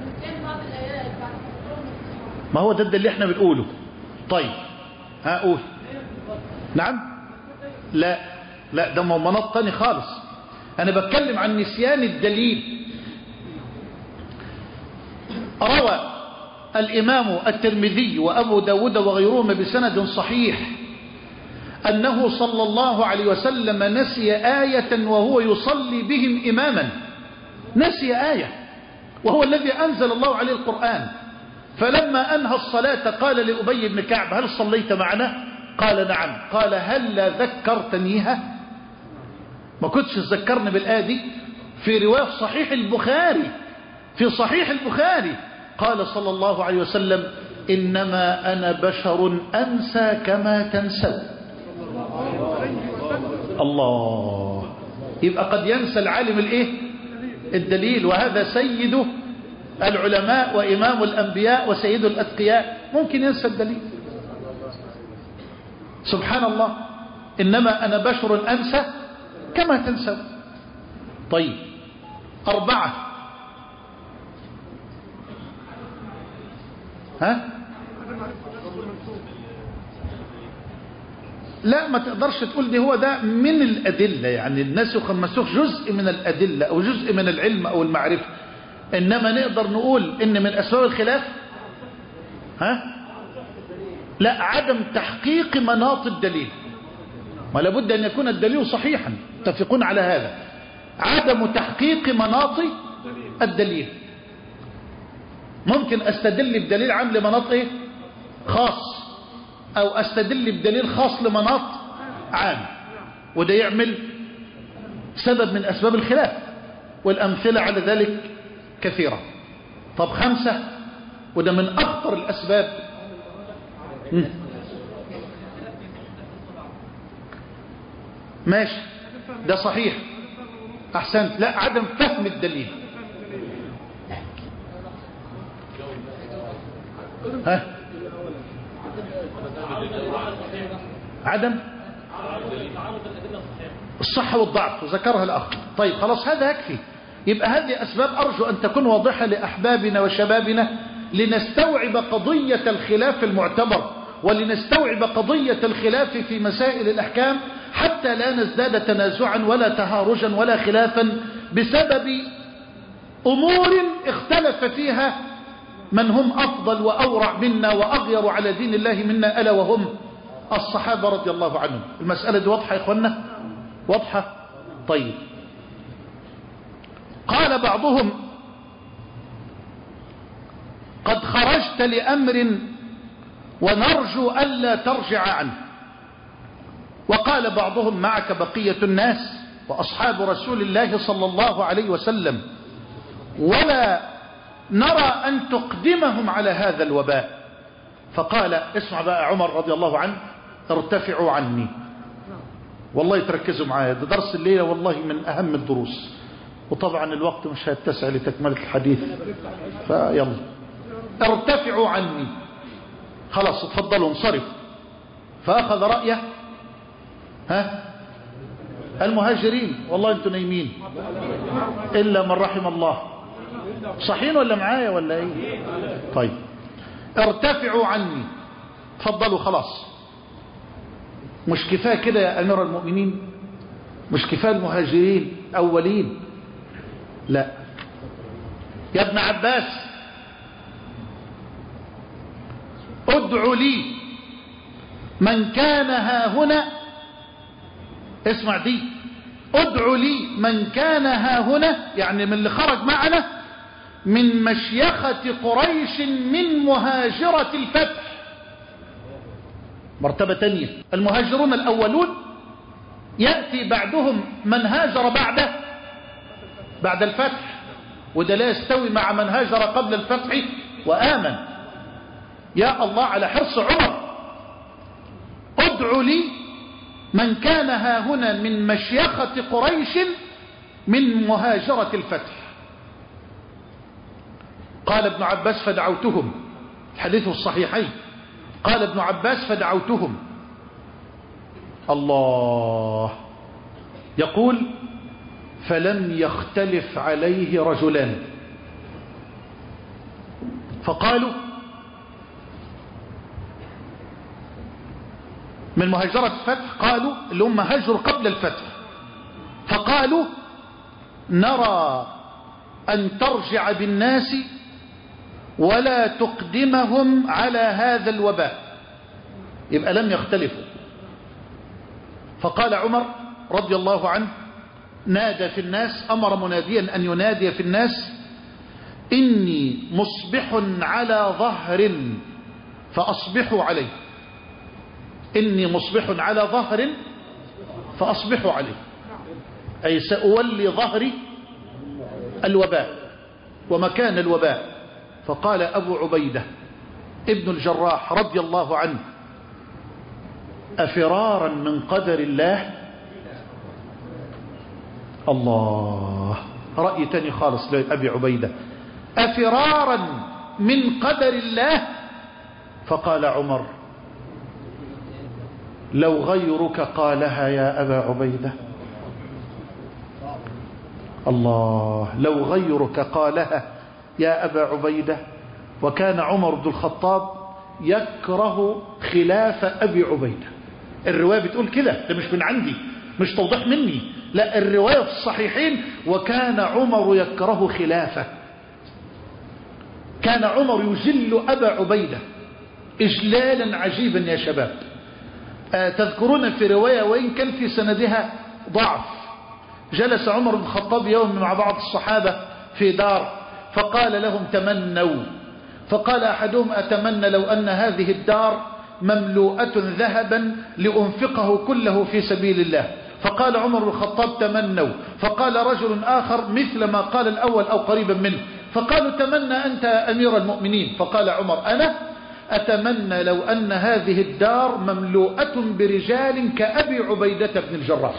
ما هو ده اللي احنا بنقوله. طيب قول. نعم. لا لا، ده مناط تاني خالص. انا بتكلم عن نسيان الدليل. روى الإمام الترمذي وأبو داود وغيرهما بسند صحيح أنه صلى الله عليه وسلم نسي آية وهو يصلي بهم إماما، نسي آية وهو الذي أنزل الله عليه القرآن، فلما أنهى الصلاة قال لأبي بن كعب هل صليت معنا؟ قال نعم. قال هل ذكرتنيها؟ ما كنتش تذكرني بالآية دي؟ في رواية صحيح البخاري، في صحيح البخاري قال صلى الله عليه وسلم إنما أنا بشر أنسى كما تنسون. الله، يبقى قد ينسى العالم الايه؟ الدليل، وهذا سيد العلماء وإمام الأنبياء وسيد الأتقياء، ممكن ينسى الدليل. سبحان الله، إنما أنا بشر أنسى كما تنسى. طيب 4، ها؟ لا ما تقدرش تقول دي هو ده من الأدلة، يعني الناسخ والمنسوخ جزء من الأدلة أو جزء من العلم أو المعرفة، إنما نقدر نقول إن من أسباب الخلاف ها؟ لا، عدم تحقيق مناط الدليل، ما لابد أن يكون الدليل صحيحا، متفقون على هذا. عدم تحقيق مناط الدليل، ممكن أستدل بدليل عام لمناط إيه؟ خاص، أو أستدل بدليل خاص لمناط عام، وده يعمل سبب من أسباب الخلاف، والأمثلة على ذلك كثيرة. طب 5، وده من أخطر الأسباب. ماشي، ده صحيح، أحسنت. لا، عدم فهم الدليل. ها؟ عدم الصحة والضعف وذكرها الأخ. طيب خلاص هذا يكفي. يبقى هذه أسباب أرجو أن تكون واضحة لأحبابنا وشبابنا لنستوعب قضية الخلاف المعتبر، ولنستوعب قضية الخلاف في مسائل الأحكام، حتى لا نزداد تنازعا ولا تهارجا ولا خلافا بسبب أمور اختلف فيها من هم أفضل وأورع منا وأغير على دين الله منا، ألا وهم الصحابة رضي الله عنهم. المسألة دي واضحة يا إخوانا؟ واضحة؟ طيب، قال بعضهم قد خرجت لأمر ونرجو ألا ترجع عنه، وقال بعضهم معك بقية الناس وأصحاب رسول الله صلى الله عليه وسلم ولا نرى أن تقدمهم على هذا الوباء. فقال اسمع بقى عمر رضي الله عنه ارتفعوا عني. والله تركزوا معايا، ده درس الليلة والله من أهم الدروس، وطبعا الوقت مش هيتسع لتكملة الحديث، فيلا ارتفعوا عني، خلاص اتفضلوا انصرفوا. فأخذ رأيه المهاجرين، والله انتوا نايمين إلا من رحم الله، صحيين ولا معايا ولا ايه؟ طيب ارتفعوا عني، اتفضلوا خلاص. مش كفاية كده يا أمير المؤمنين؟ مش كفاية المهاجرين أولين؟ لا يا ابن عباس ادعوا لي من كان ها هنا، اسمع دي، ادعوا لي من كان ها هنا، يعني من اللي خرج معنا من مشيخة قريش من مهاجرة الفتح. مرتبة تانية، المهاجرون الأولون يأتي بعدهم من هاجر بعد الفتح، وده لا يستوي مع من هاجر قبل الفتح وآمن. يا الله على حرص عمر، ادعوا لي من كان ها هنا من مشيخة قريش من مهاجرة الفتح. قال ابن عباس فدعوتهم، الحديث الصحيحين، قال ابن عباس فدعوتهم. الله يقول فلم يختلف عليه رجلان، فقالوا من مهاجرة الفتح، قالوا اللي هم هاجروا قبل الفتح، فقالوا نرى أن ترجع بالناس ولا تقدمهم على هذا الوباء. يبقى لم يختلفوا. فقال عمر رضي الله عنه نادى في الناس، أمر مناديا أن ينادي في الناس: إني مصبح على ظهر فأصبحوا عليه. إني مصبح على ظهر فأصبحوا عليه، أي سأولي ظهري الوباء ومكان الوباء. فقال أبو عبيدة ابن الجراح رضي الله عنه: أفرارا من قدر الله. الله، رأي تاني خالص لأبي عبيدة: أفرارا من قدر الله. فقال عمر: لو غيرك قالها يا أبا عبيدة. الله، لو غيرك قالها يا أبا عبيدة. وكان عمر بن الخطاب يكره خلاف أبي عبيدة. الرواية بتقول كده، ده مش من عندي، مش توضيح مني، لا، الرواية في الصحيحين: وكان عمر يكره خلافه. كان عمر يجل أبا عبيدة إجلالا عجيبا يا شباب. تذكرون في رواية وإن كان في سندها ضعف، جلس عمر بن الخطاب يوم مع بعض الصحابة في دار، فقال لهم: تمنوا. فقال أحدهم: أتمنى لو أن هذه الدار مملوءة ذهبا لأنفقه كله في سبيل الله. فقال عمر بن الخطاب: تمنوا. فقال رجل آخر مثل ما قال الأول أو قريبا منه، فقالوا: تمنى أنت أمير المؤمنين. فقال عمر: أنا أتمنى لو أن هذه الدار مملوءة برجال كأبي عبيدة بن الجراح.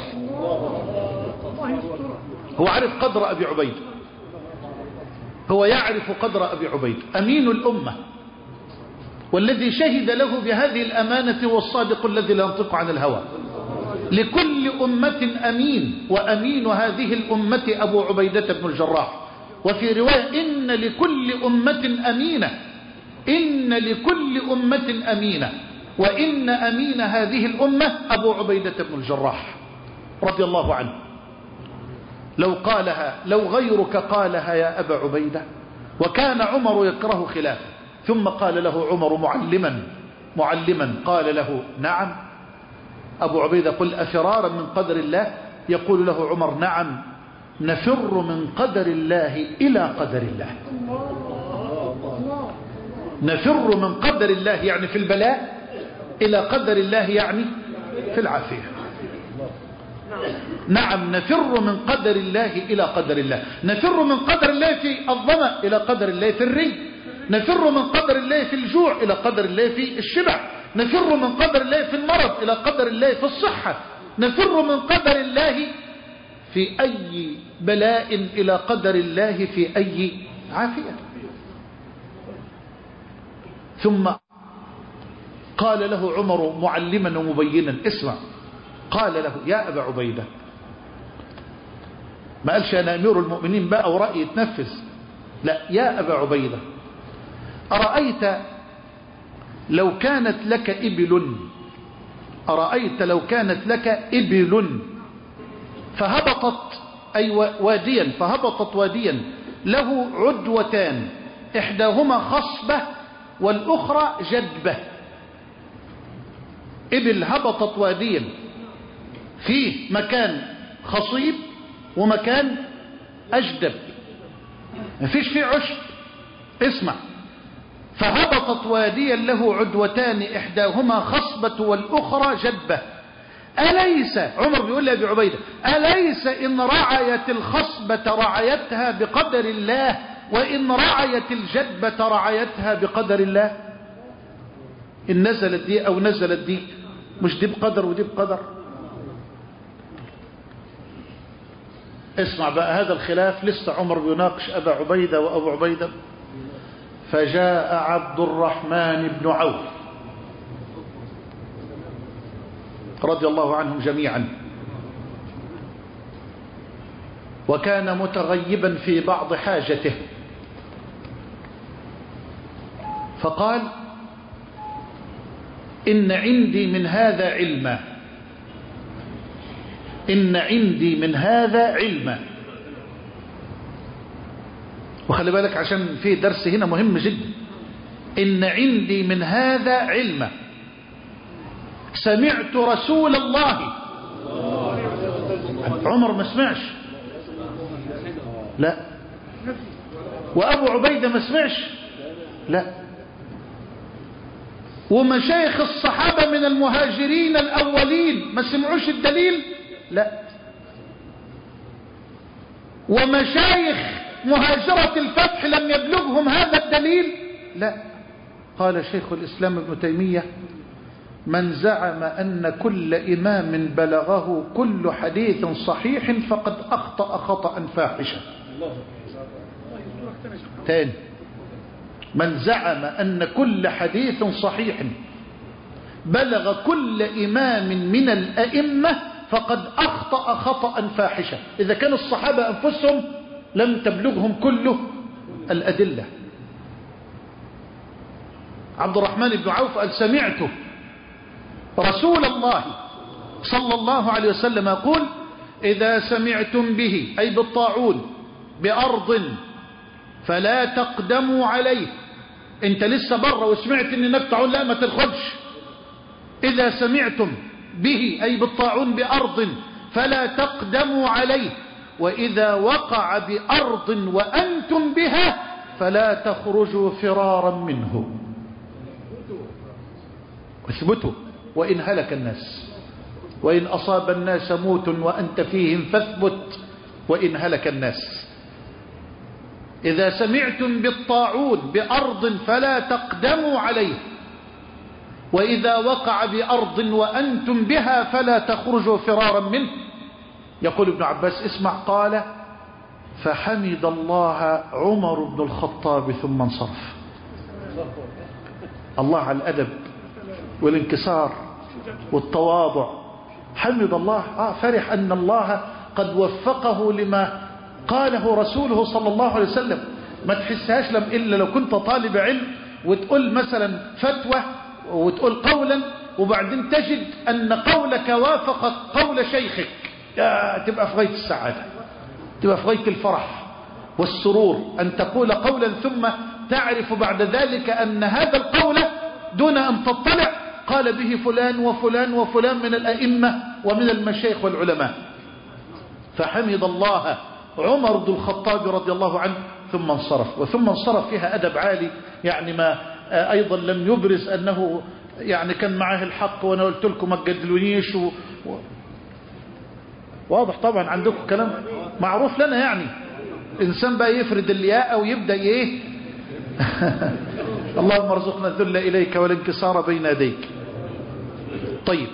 هو عارف قدر أبي عبيدة، هو يعرف قدر أبي عبيدة، أمين الأمة، والذي شهد له بهذه الأمانة والصادق الذي لا ينطق عن الهوى. لكل أمة أمين، وأمين هذه الأمة أبو عبيدة بن الجراح. وفي رواية: إن لكل أمة أمينة، إن لكل أمة أمينة، وإن أمين هذه الأمة أبو عبيدة بن الجراح رضي الله عنه. لو قالها، لو غيرك قالها يا أبا عبيدة. وكان عمر يكره خلافه. ثم قال له عمر معلما قال له: نعم. أبو عبيدة: قل أفرارا من قدر الله. يقول له عمر: نعم، نفر من قدر الله إلى قدر الله. نفر من قدر الله يعني في البلاء، إلى قدر الله يعني في العافية. نعم، نفر من قدر الله إلى قدر الله. نفر من قدر الله في الظمأ إلى قدر الله في الري. نفر من قدر الله في الجوع إلى قدر الله في الشبع. نفر من قدر الله في المرض إلى قدر الله في الصحة. نفر من قدر الله في أي بلاء إلى قدر الله في أي عافية. ثم قال له عمر معلما ومبينا: اسمع. قال له: يا أبا عبيدة. ما قالش أنا أمير المؤمنين بقى ورأيي يتنفذ، لا، يا أبا عبيدة، أرأيت لو كانت لك إبل، أرأيت لو كانت لك إبل فهبطت، أي واديا، فهبطت واديا له عدوتان، إحداهما خصبة والأخرى جدبة. إبل هبطت واديا فيه مكان خصيب ومكان أجدب، ما فيش فيه عشب. اسمع: فهبطت واديا له عدوتان إحداهما خصبة والأخرى جدبة. أليس، عمر بيقول لأبي عبيدة: أليس إن رعيت الخصبة رعيتها بقدر الله، وإن رعيت الجدبة رعيتها بقدر الله؟ إن نزلت دي أو نزلت دي، مش دي بقدر ودي بقدر. اسمع بقى هذا الخلاف، لسه عمر بيناقش أبا عبيدة وأبو عبيدة. فجاء عبد الرحمن بن عوف رضي الله عنهم جميعا، وكان متغيبا في بعض حاجته، فقال: إن عندي من هذا علما، إن عندي من هذا علما. وخلي بالك عشان في درس هنا مهم جدا. إن عندي من هذا علما، سمعت رسول الله. عمر ما سمعش، لا. وأبو عبيدة ما سمعش، لا. ومشايخ الصحابة من المهاجرين الأولين ما سمعوش الدليل، لا. ومشايخ مهاجرة الفتح لم يبلغهم هذا الدليل، لا. قال شيخ الإسلام ابن تيمية: من زعم أن كل إمام بلغه كل حديث صحيح فقد أخطأ خطأ فاحشا. تاني: من زعم أن كل حديث صحيح بلغ كل إمام من الأئمة فقد أخطأ خطأ فاحشا. إذا كان الصحابة أنفسهم لم تبلغهم كل الأدلة. عبد الرحمن بن عوف قال: سمعت رسول الله صلى الله عليه وسلم يقول: إذا سمعتم به، أي بالطاعون، بأرض فلا تقدموا عليه. انت لسه بره وسمعت ان هناك طاعون، لا ما تدخلش. إذا سمعتم به، أي بالطاعون، بأرض فلا تقدموا عليه، وإذا وقع بأرض وأنتم بها فلا تخرجوا فرارا منه. اثبتوا. وإن هلك الناس، وإن أصاب الناس موت وأنت فيهم فاثبت وإن هلك الناس. إذا سمعتم بالطاعون بأرض فلا تقدموا عليه، وإذا وقع بأرض وأنتم بها فلا تخرجوا فرارا منه. يقول ابن عباس: اسمع. قال: فحمد الله عمر بن الخطاب ثم انصرف. الله على الأدب والانكسار والتواضع. حمد الله، فرح أن الله قد وفقه لما قاله رسوله صلى الله عليه وسلم. ما تحسهاش إلا لو كنت طالب علم وتقول مثلا فتوى وتقول قولا وبعدين تجد أن قولك وافق قول شيخك، تبقى في غاية السعادة، تبقى في غاية الفرح والسرور أن تقول قولا ثم تعرف بعد ذلك أن هذا القول دون أن تطلع قال به فلان وفلان وفلان من الأئمة ومن المشايخ والعلماء. فحمد الله عمر بن الخطاب رضي الله عنه ثم انصرف. وثم انصرف فيها أدب عالي، يعني ما أيضا لم يبرز أنه يعني كان معاه الحق وأنا قلت لكم ما تجادلونيش واضح طبعا عندكم كلام معروف لنا. يعني إنسان بقى يفرد الياء أو يبدأ إيه اللهم ارزقنا الذل إليك والانكسار بين يديك. طيب،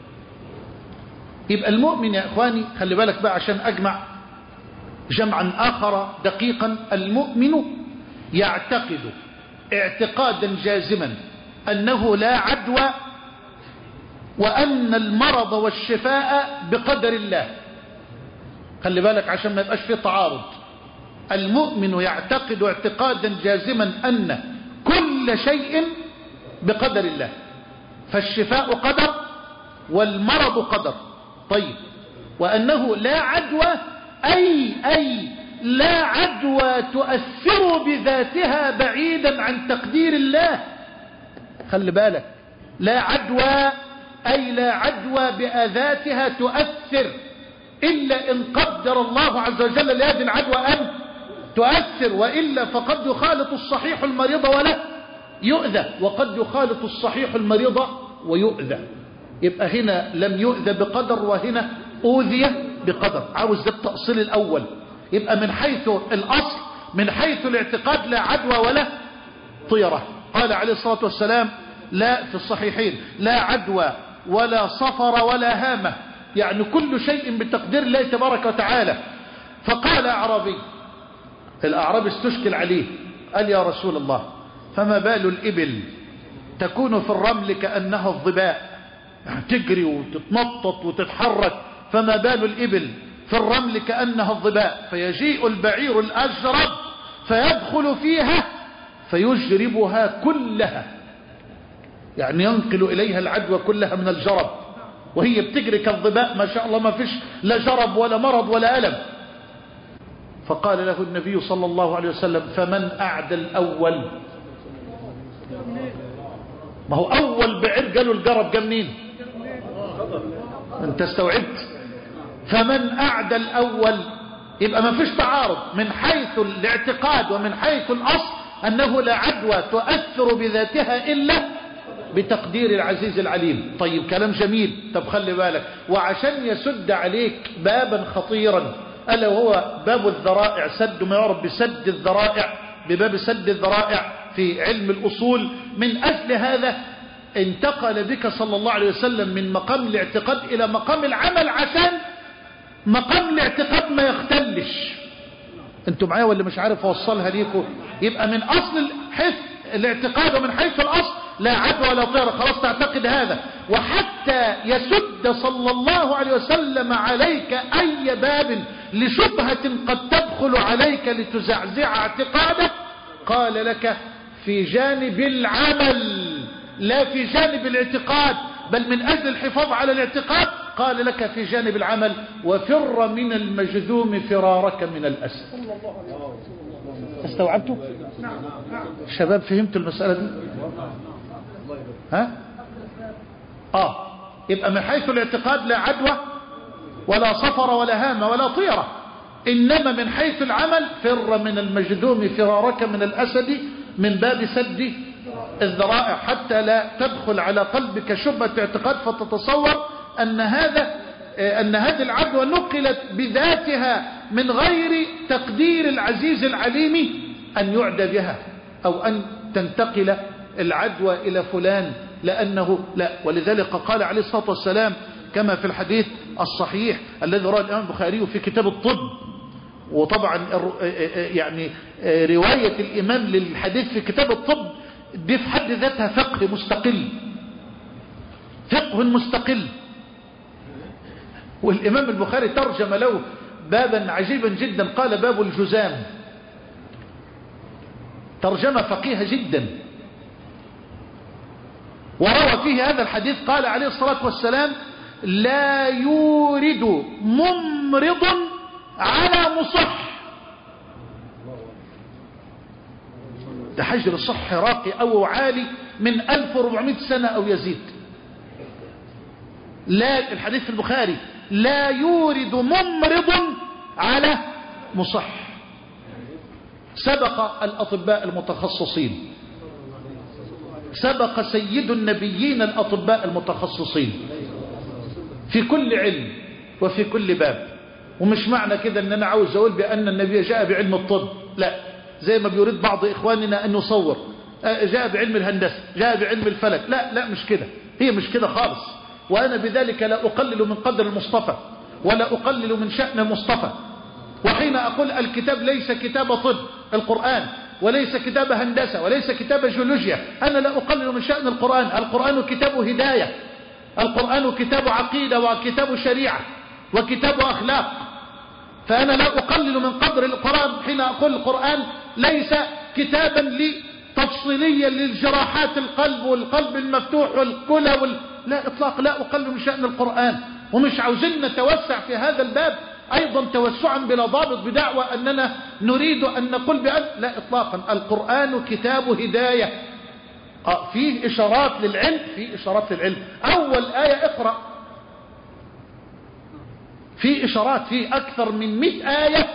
يبقى المؤمن يا إخواني، خلي بالك بقى عشان أجمع جمعا آخر دقيقا. المؤمن يعتقد اعتقادا جازما أنه لا عدوى، وأن المرض والشفاء بقدر الله. خلي بالك عشان ما يبقاش فيه تعارض. المؤمن يعتقد اعتقادا جازما أن كل شيء بقدر الله، فالشفاء قدر والمرض قدر. طيب، وأنه لا عدوى، أي لا عدوى تؤثر بذاتها بعيدا عن تقدير الله. خلي بالك، لا عدوى أي لا عدوى بذاتها تؤثر إلا إن قدر الله عز وجل لهذه العدوى أن تؤثر، وإلا فقد يخالط الصحيح المريض ولا يؤذى، وقد يخالط الصحيح المريض ويؤذى. يبقى هنا لم يؤذى بقدر وهنا أوذي بقدر. عاوز ده التأصيل الأول. يبقى من حيث الأصل، من حيث الاعتقاد، لا عدوى ولا طيرة. قال عليه الصلاة والسلام لا في الصحيحين: لا عدوى ولا صفر ولا هامة، يعني كل شيء بتقدير الله تبارك وتعالى. فقال أعرابي، الأعرابي استشكل عليه، قال: يا رسول الله، فما بال الإبل تكون في الرمل كأنها الظباء، يعني تجري وتتنطط وتتحرك، فما بال الإبل في الرمل كأنها الظباء، فيجيء البعير الأجرب فيدخل فيها فيجربها كلها، يعني ينقل إليها العدوى كلها من الجرب، وهي بتجري كالظباء ما شاء الله، ما فيش لا جرب ولا مرض ولا ألم. فقال له النبي صلى الله عليه وسلم فمن أعدى الأول؟ ما هو أول بعير قالوا القرب جا منين؟ انت استوعبت؟ فمن أعدى الأول، يبقى ما فيش تعارض من حيث الاعتقاد ومن حيث الأصل أنه لا عدوى تؤثر بذاتها إلا بتقدير العزيز العليم. طيب كلام جميل. طب خلي بالك، وعشان يسد عليك بابا خطيرا ألا وهو باب الذرائع، سد ما يعرف بسد الذرائع، بباب سد الذرائع في علم الأصول. من أجل هذا انتقل بك صلى الله عليه وسلم من مقام الاعتقاد إلى مقام العمل، عشان مقام الاعتقاد ما يختلش. انتوا معايا ولا مش عارف اوصلها ليكم؟ يبقى من أصل حيث الاعتقاد ومن حيث الأصل لا عدوى ولا طيرة، خلاص تعتقد هذا. وحتى يسد صلى الله عليه وسلم عليك أي باب لشبهة قد تدخل عليك لتزعزع اعتقادك، قال لك في جانب العمل لا في جانب الاعتقاد، بل من أجل الحفاظ على الاعتقاد قال لك في جانب العمل وفر من المجذوم فرارك من الأسد. استوعبتوا؟ شباب فهمتوا المسألة دي؟ ها؟ يبقى من حيث الاعتقاد لا عدوى ولا صفر ولا هامة ولا طيرة، إنما من حيث العمل فر من المجذوم فرارك من الأسد، من باب سد الذرائع حتى لا تدخل على قلبك شبهة اعتقاد فتتصور أن هذه العدوى نقلت بذاتها من غير تقدير العزيز العليم أن يعدى بها، أو أن تنتقل العدوى إلى فلان، لأنه لا. ولذلك قال عليه الصلاة والسلام كما في الحديث الصحيح الذي رواه الإمام البخاري في كتاب الطب، وطبعا يعني رواية الإمام للحديث في كتاب الطب دي في حد ذاتها فقه مستقل. والإمام البخاري ترجم له بابا عجيبا جدا، قال باب الجزام، ترجمة فقيهة جدا، وروى فيه هذا الحديث قال عليه الصلاة والسلام لا يورد ممرض على مصح. ده حجر الصح راقي أو عالي من 1400 سنة أو يزيد. لا، الحديث في البخاري لا يورد ممرض على مصح. سبق الأطباء المتخصصين، سبق سيد النبيين الأطباء المتخصصين في كل علم وفي كل باب. ومش معنى كده ان انا عاوز اقول بان النبي جاء بعلم الطب، لا، زي ما بيريد بعض اخواننا ان يصور جاء بعلم الهندسة، جاء بعلم الفلك، لا مش كده، هي مش كده خالص. وانا بذلك لا اقلل من قدر المصطفى ولا اقلل من شأن المصطفى. وحين اقول الكتاب ليس كتاب طب القرآن، وليس كتاب هندسة، وليس كتاب جيولوجيا، انا لا اقلل من شأن القرآن. القرآن كتاب هداية، القرآن كتاب عقيدة وكتاب شريعة وكتاب أخلاق، فأنا لا أقلل من قدر القرآن حين أقول القرآن ليس كتابا تفصيليا للجراحات القلب والقلب المفتوح والكلى لا إطلاق، لا أقلل من شأن القرآن. ومش عاوزين نتوسع في هذا الباب أيضا توسعا بلا ضابط بدعوى أننا نريد أن نقول بأن لا إطلاقا. القرآن كتاب هداية، فيه إشارات للعلم، فيه إشارات للعلم. أول آية اقرأ، فيه إشارات، فيه أكثر من 100 آية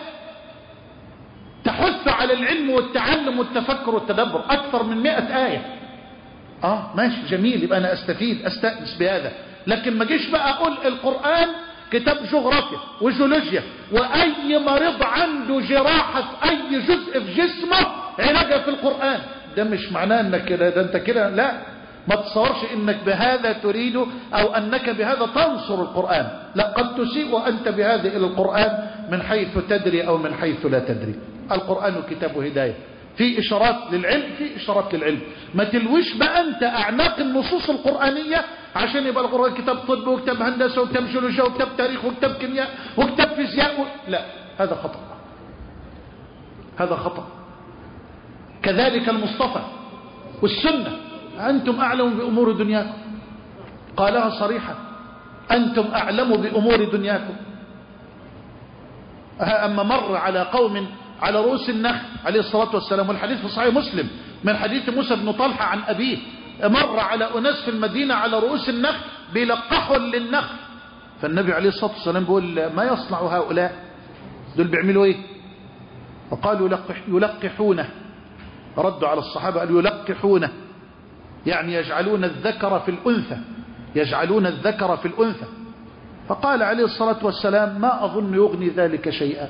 تحث على العلم والتعلم والتفكر والتدبر، أكثر من 100 آية. ماشي جميل، يبقى أنا أستأنس بهذا. لكن ما جيش بقى أقول القرآن كتاب جغرافيا وجيولوجيا، وأي مريض عنده جراحة في أي جزء في جسمه علاجها في القرآن. ده مش معناه انك كده، ده انت كده لا، ما تصورش انك بهذا تريد او انك بهذا تنصر القرآن، لا، قد تسيء انت بهذا الى القرآن من حيث تدري او من حيث لا تدري. القرآن كتاب هداية، في اشارات للعلم، في اشارات للعلم. ما تلوش بقى انت اعناق النصوص القرآنية عشان يبقى القرآن كتاب طب وكتاب هندسة وكتاب جيولوجيا وكتاب تاريخ وكتاب كيمياء وكتاب فيزياء لا، هذا خطأ، هذا خطأ. كذلك المصطفى والسنة، أنتم أعلم بأمور دنياكم، قالها صريحة، أنتم أعلم بأمور دنياكم. أما مر على قوم على رؤوس النخل عليه الصلاة والسلام، والحديث في صحيح مسلم من حديث موسى بن طلحة عن أبيه، مر على أناس في المدينة على رؤوس النخل بيلقحوا للنخل، فالنبي عليه الصلاة والسلام بيقول ما يصنع هؤلاء، دول بيعملوا ايه؟ وقالوا يلقحونه، ردوا على الصحابة قالوا يلقحونه، يعني يجعلون الذكر في الأنثى، يجعلون الذكر في الأنثى. فقال عليه الصلاة والسلام ما أظن يغني ذلك شيئا،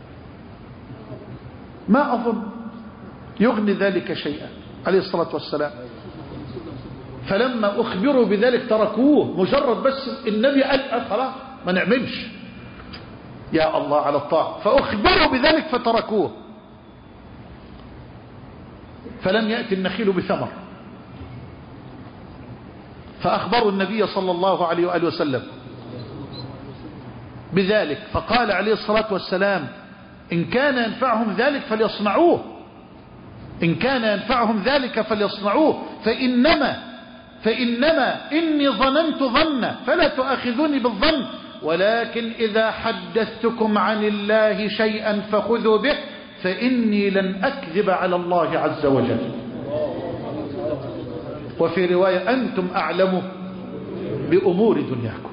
ما أظن يغني ذلك شيئا عليه الصلاة والسلام. فلما أخبروا بذلك تركوه، مجرد بس النبي قال خلاص ما نعملش، يا الله على الطاعة، فأخبروا بذلك فتركوه، فلم يأتي النخيل بثمر، فأخبروا النبي صلى الله عليه وآله وسلم بذلك، فقال عليه الصلاة والسلام إن كان ينفعهم ذلك فليصنعوه، إن كان ينفعهم ذلك فليصنعوه، فإنما إني ظننت ظنا فلا تؤاخذوني بالظن، ولكن إذا حدثتكم عن الله شيئا فخذوا به، فإني لن أكذب على الله عز وجل. وفي رواية أنتم أعلم بأمور دنياكم.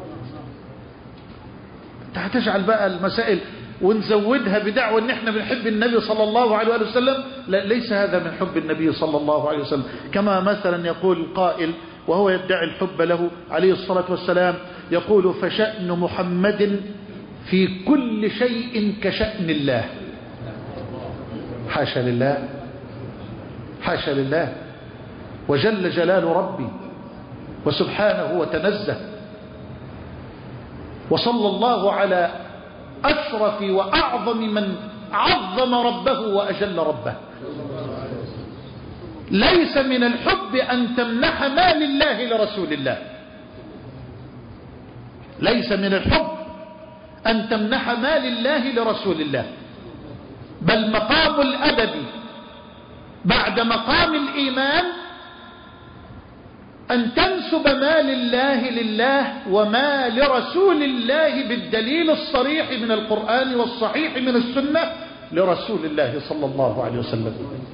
هتجعل بقى المسائل ونزودها بدعوة ان احنا بنحب النبي صلى الله عليه وسلم، لا، ليس هذا من حب النبي صلى الله عليه وسلم. كما مثلا يقول القائل وهو يدعي الحب له عليه الصلاة والسلام، يقول فشأن محمد في كل شيء كشأن الله. حاشا لله، حاشا لله، وجل جلال ربي وسبحانه وتنزه، وصلى الله على أشرف وأعظم من عظم ربه وأجل ربه. ليس من الحب أن تمنح مال الله لرسول الله، ليس من الحب أن تمنح مال الله لرسول الله، بل مقام الأدب بعد مقام الإيمان أن تنسب مال الله لله وما لرسول الله بالدليل الصريح من القرآن والصحيح من السنة لرسول الله صلى الله عليه وسلم.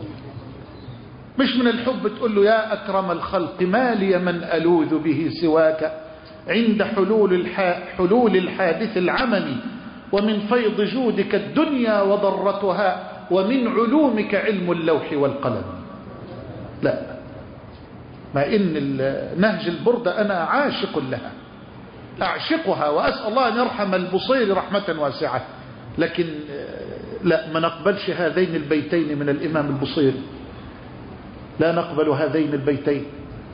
مش من الحب تقول له يا أكرم الخلق ما لي من ألوذ به سواك عند حلول الحادث العمم، ومن فيض جودك الدنيا وضرتها، ومن علومك علم اللوح والقلم. لا، ما إن نهج البردة أنا عاشق لها، أعشقها، وأسأل الله أن يرحم البصير رحمة واسعة، لكن لا، ما نقبلش هذين البيتين من الإمام البصير، لا نقبل هذين البيتين،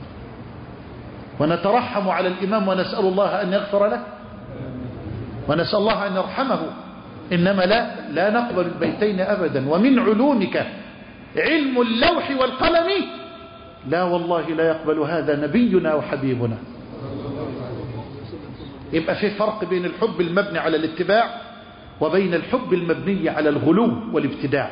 ونترحم على الإمام ونسأل الله أن يغفر له ونسأل الله أن يرحمه، إنما لا نقبل البيتين أبدا. ومن علومك علم اللوح والقلم، لا والله لا يقبل هذا نبينا وحبيبنا. يبقى في فرق بين الحب المبني على الاتباع وبين الحب المبني على الغلو والابتداع.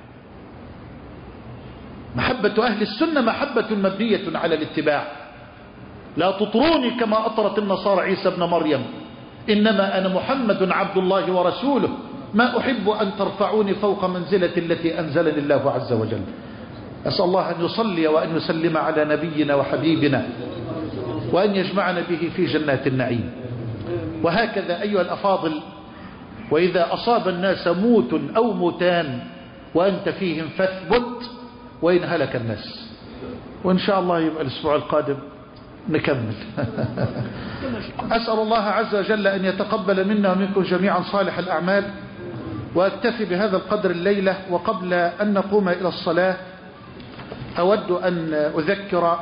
محبة أهل السنة محبة مبنية على الاتباع، لا تطروني كما أطرت النصارى عيسى ابن مريم، إنما أنا محمد عبد الله ورسوله، ما أحب أن ترفعوني فوق منزلة التي أنزلني الله عز وجل. أسأل الله أن يصلي وأن يسلم على نبينا وحبيبنا، وأن يجمعنا به في جنات النعيم. وهكذا أيها الأفاضل، وإذا أصاب الناس موت أو موتان وأنت فيهم فاثبت، وإن هلك الناس. وإن شاء الله يبقى الأسبوع القادم نكمل. أسأل الله عز وجل أن يتقبل منا ومنكم جميعا صالح الأعمال، وأكتفي بهذا القدر الليلة. وقبل أن نقوم إلى الصلاة أود أن أذكر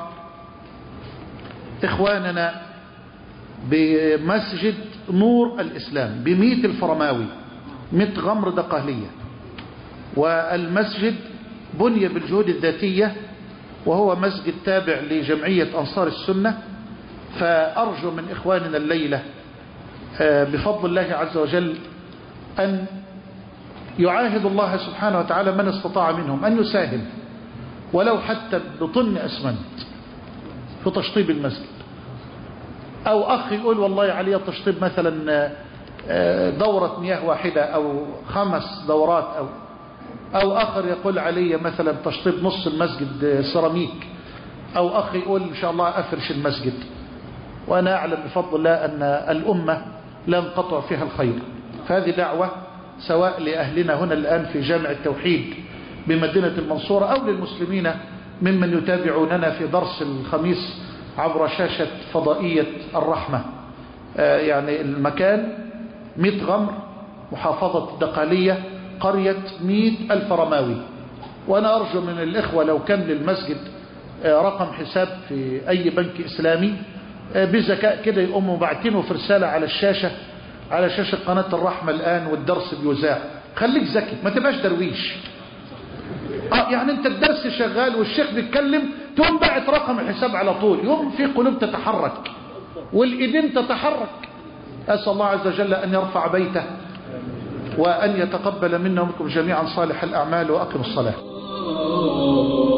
إخواننا بمسجد نور الإسلام بميت الفرماوي، ميت غمر دقهلية، والمسجد بني بالجهود الذاتية، وهو مسجد تابع لجمعية أنصار السنة. فأرجو من إخواننا الليلة بفضل الله عز وجل أن يعاهد الله سبحانه وتعالى من استطاع منهم أن يساهم ولو حتى بطن أسمنت في تشطيب المسجد، أو أخ يقول والله عليه تشطيب مثلا دورة مياه واحدة أو 5 دورات أو آخر يقول علي مثلا تشطيب نص المسجد سيراميك، أو أخ يقول إن شاء الله أفرش المسجد. وأنا أعلم بفضل الله أن الأمة لا ينقطع فيها الخير. فهذه دعوة سواء لأهلنا هنا الآن في جامع التوحيد بمدينة المنصورة أو للمسلمين ممن يتابعوننا في درس الخميس عبر شاشة فضائية الرحمة. يعني المكان 100 غمر، محافظة الدقالية، قرية 100 ألف رماوي. وأنا أرجو من الإخوة لو كان للمسجد رقم حساب في أي بنك إسلامي بذكاء كده يقوموا باعتينه في رسالة على الشاشة، على شاشة قناة الرحمة الآن والدرس بيذاع. خليك ذكي، ما تبقاش درويش. يعني انت الدرس شغال والشيخ بيتكلم تقوم باعت رقم الحساب على طول، يوم في قلوب تتحرك والإيدين تتحرك. أسأل الله عز وجل أن يرفع بيته وأن يتقبل منا ومنكم جميعا صالح الأعمال. وأقم الصلاة.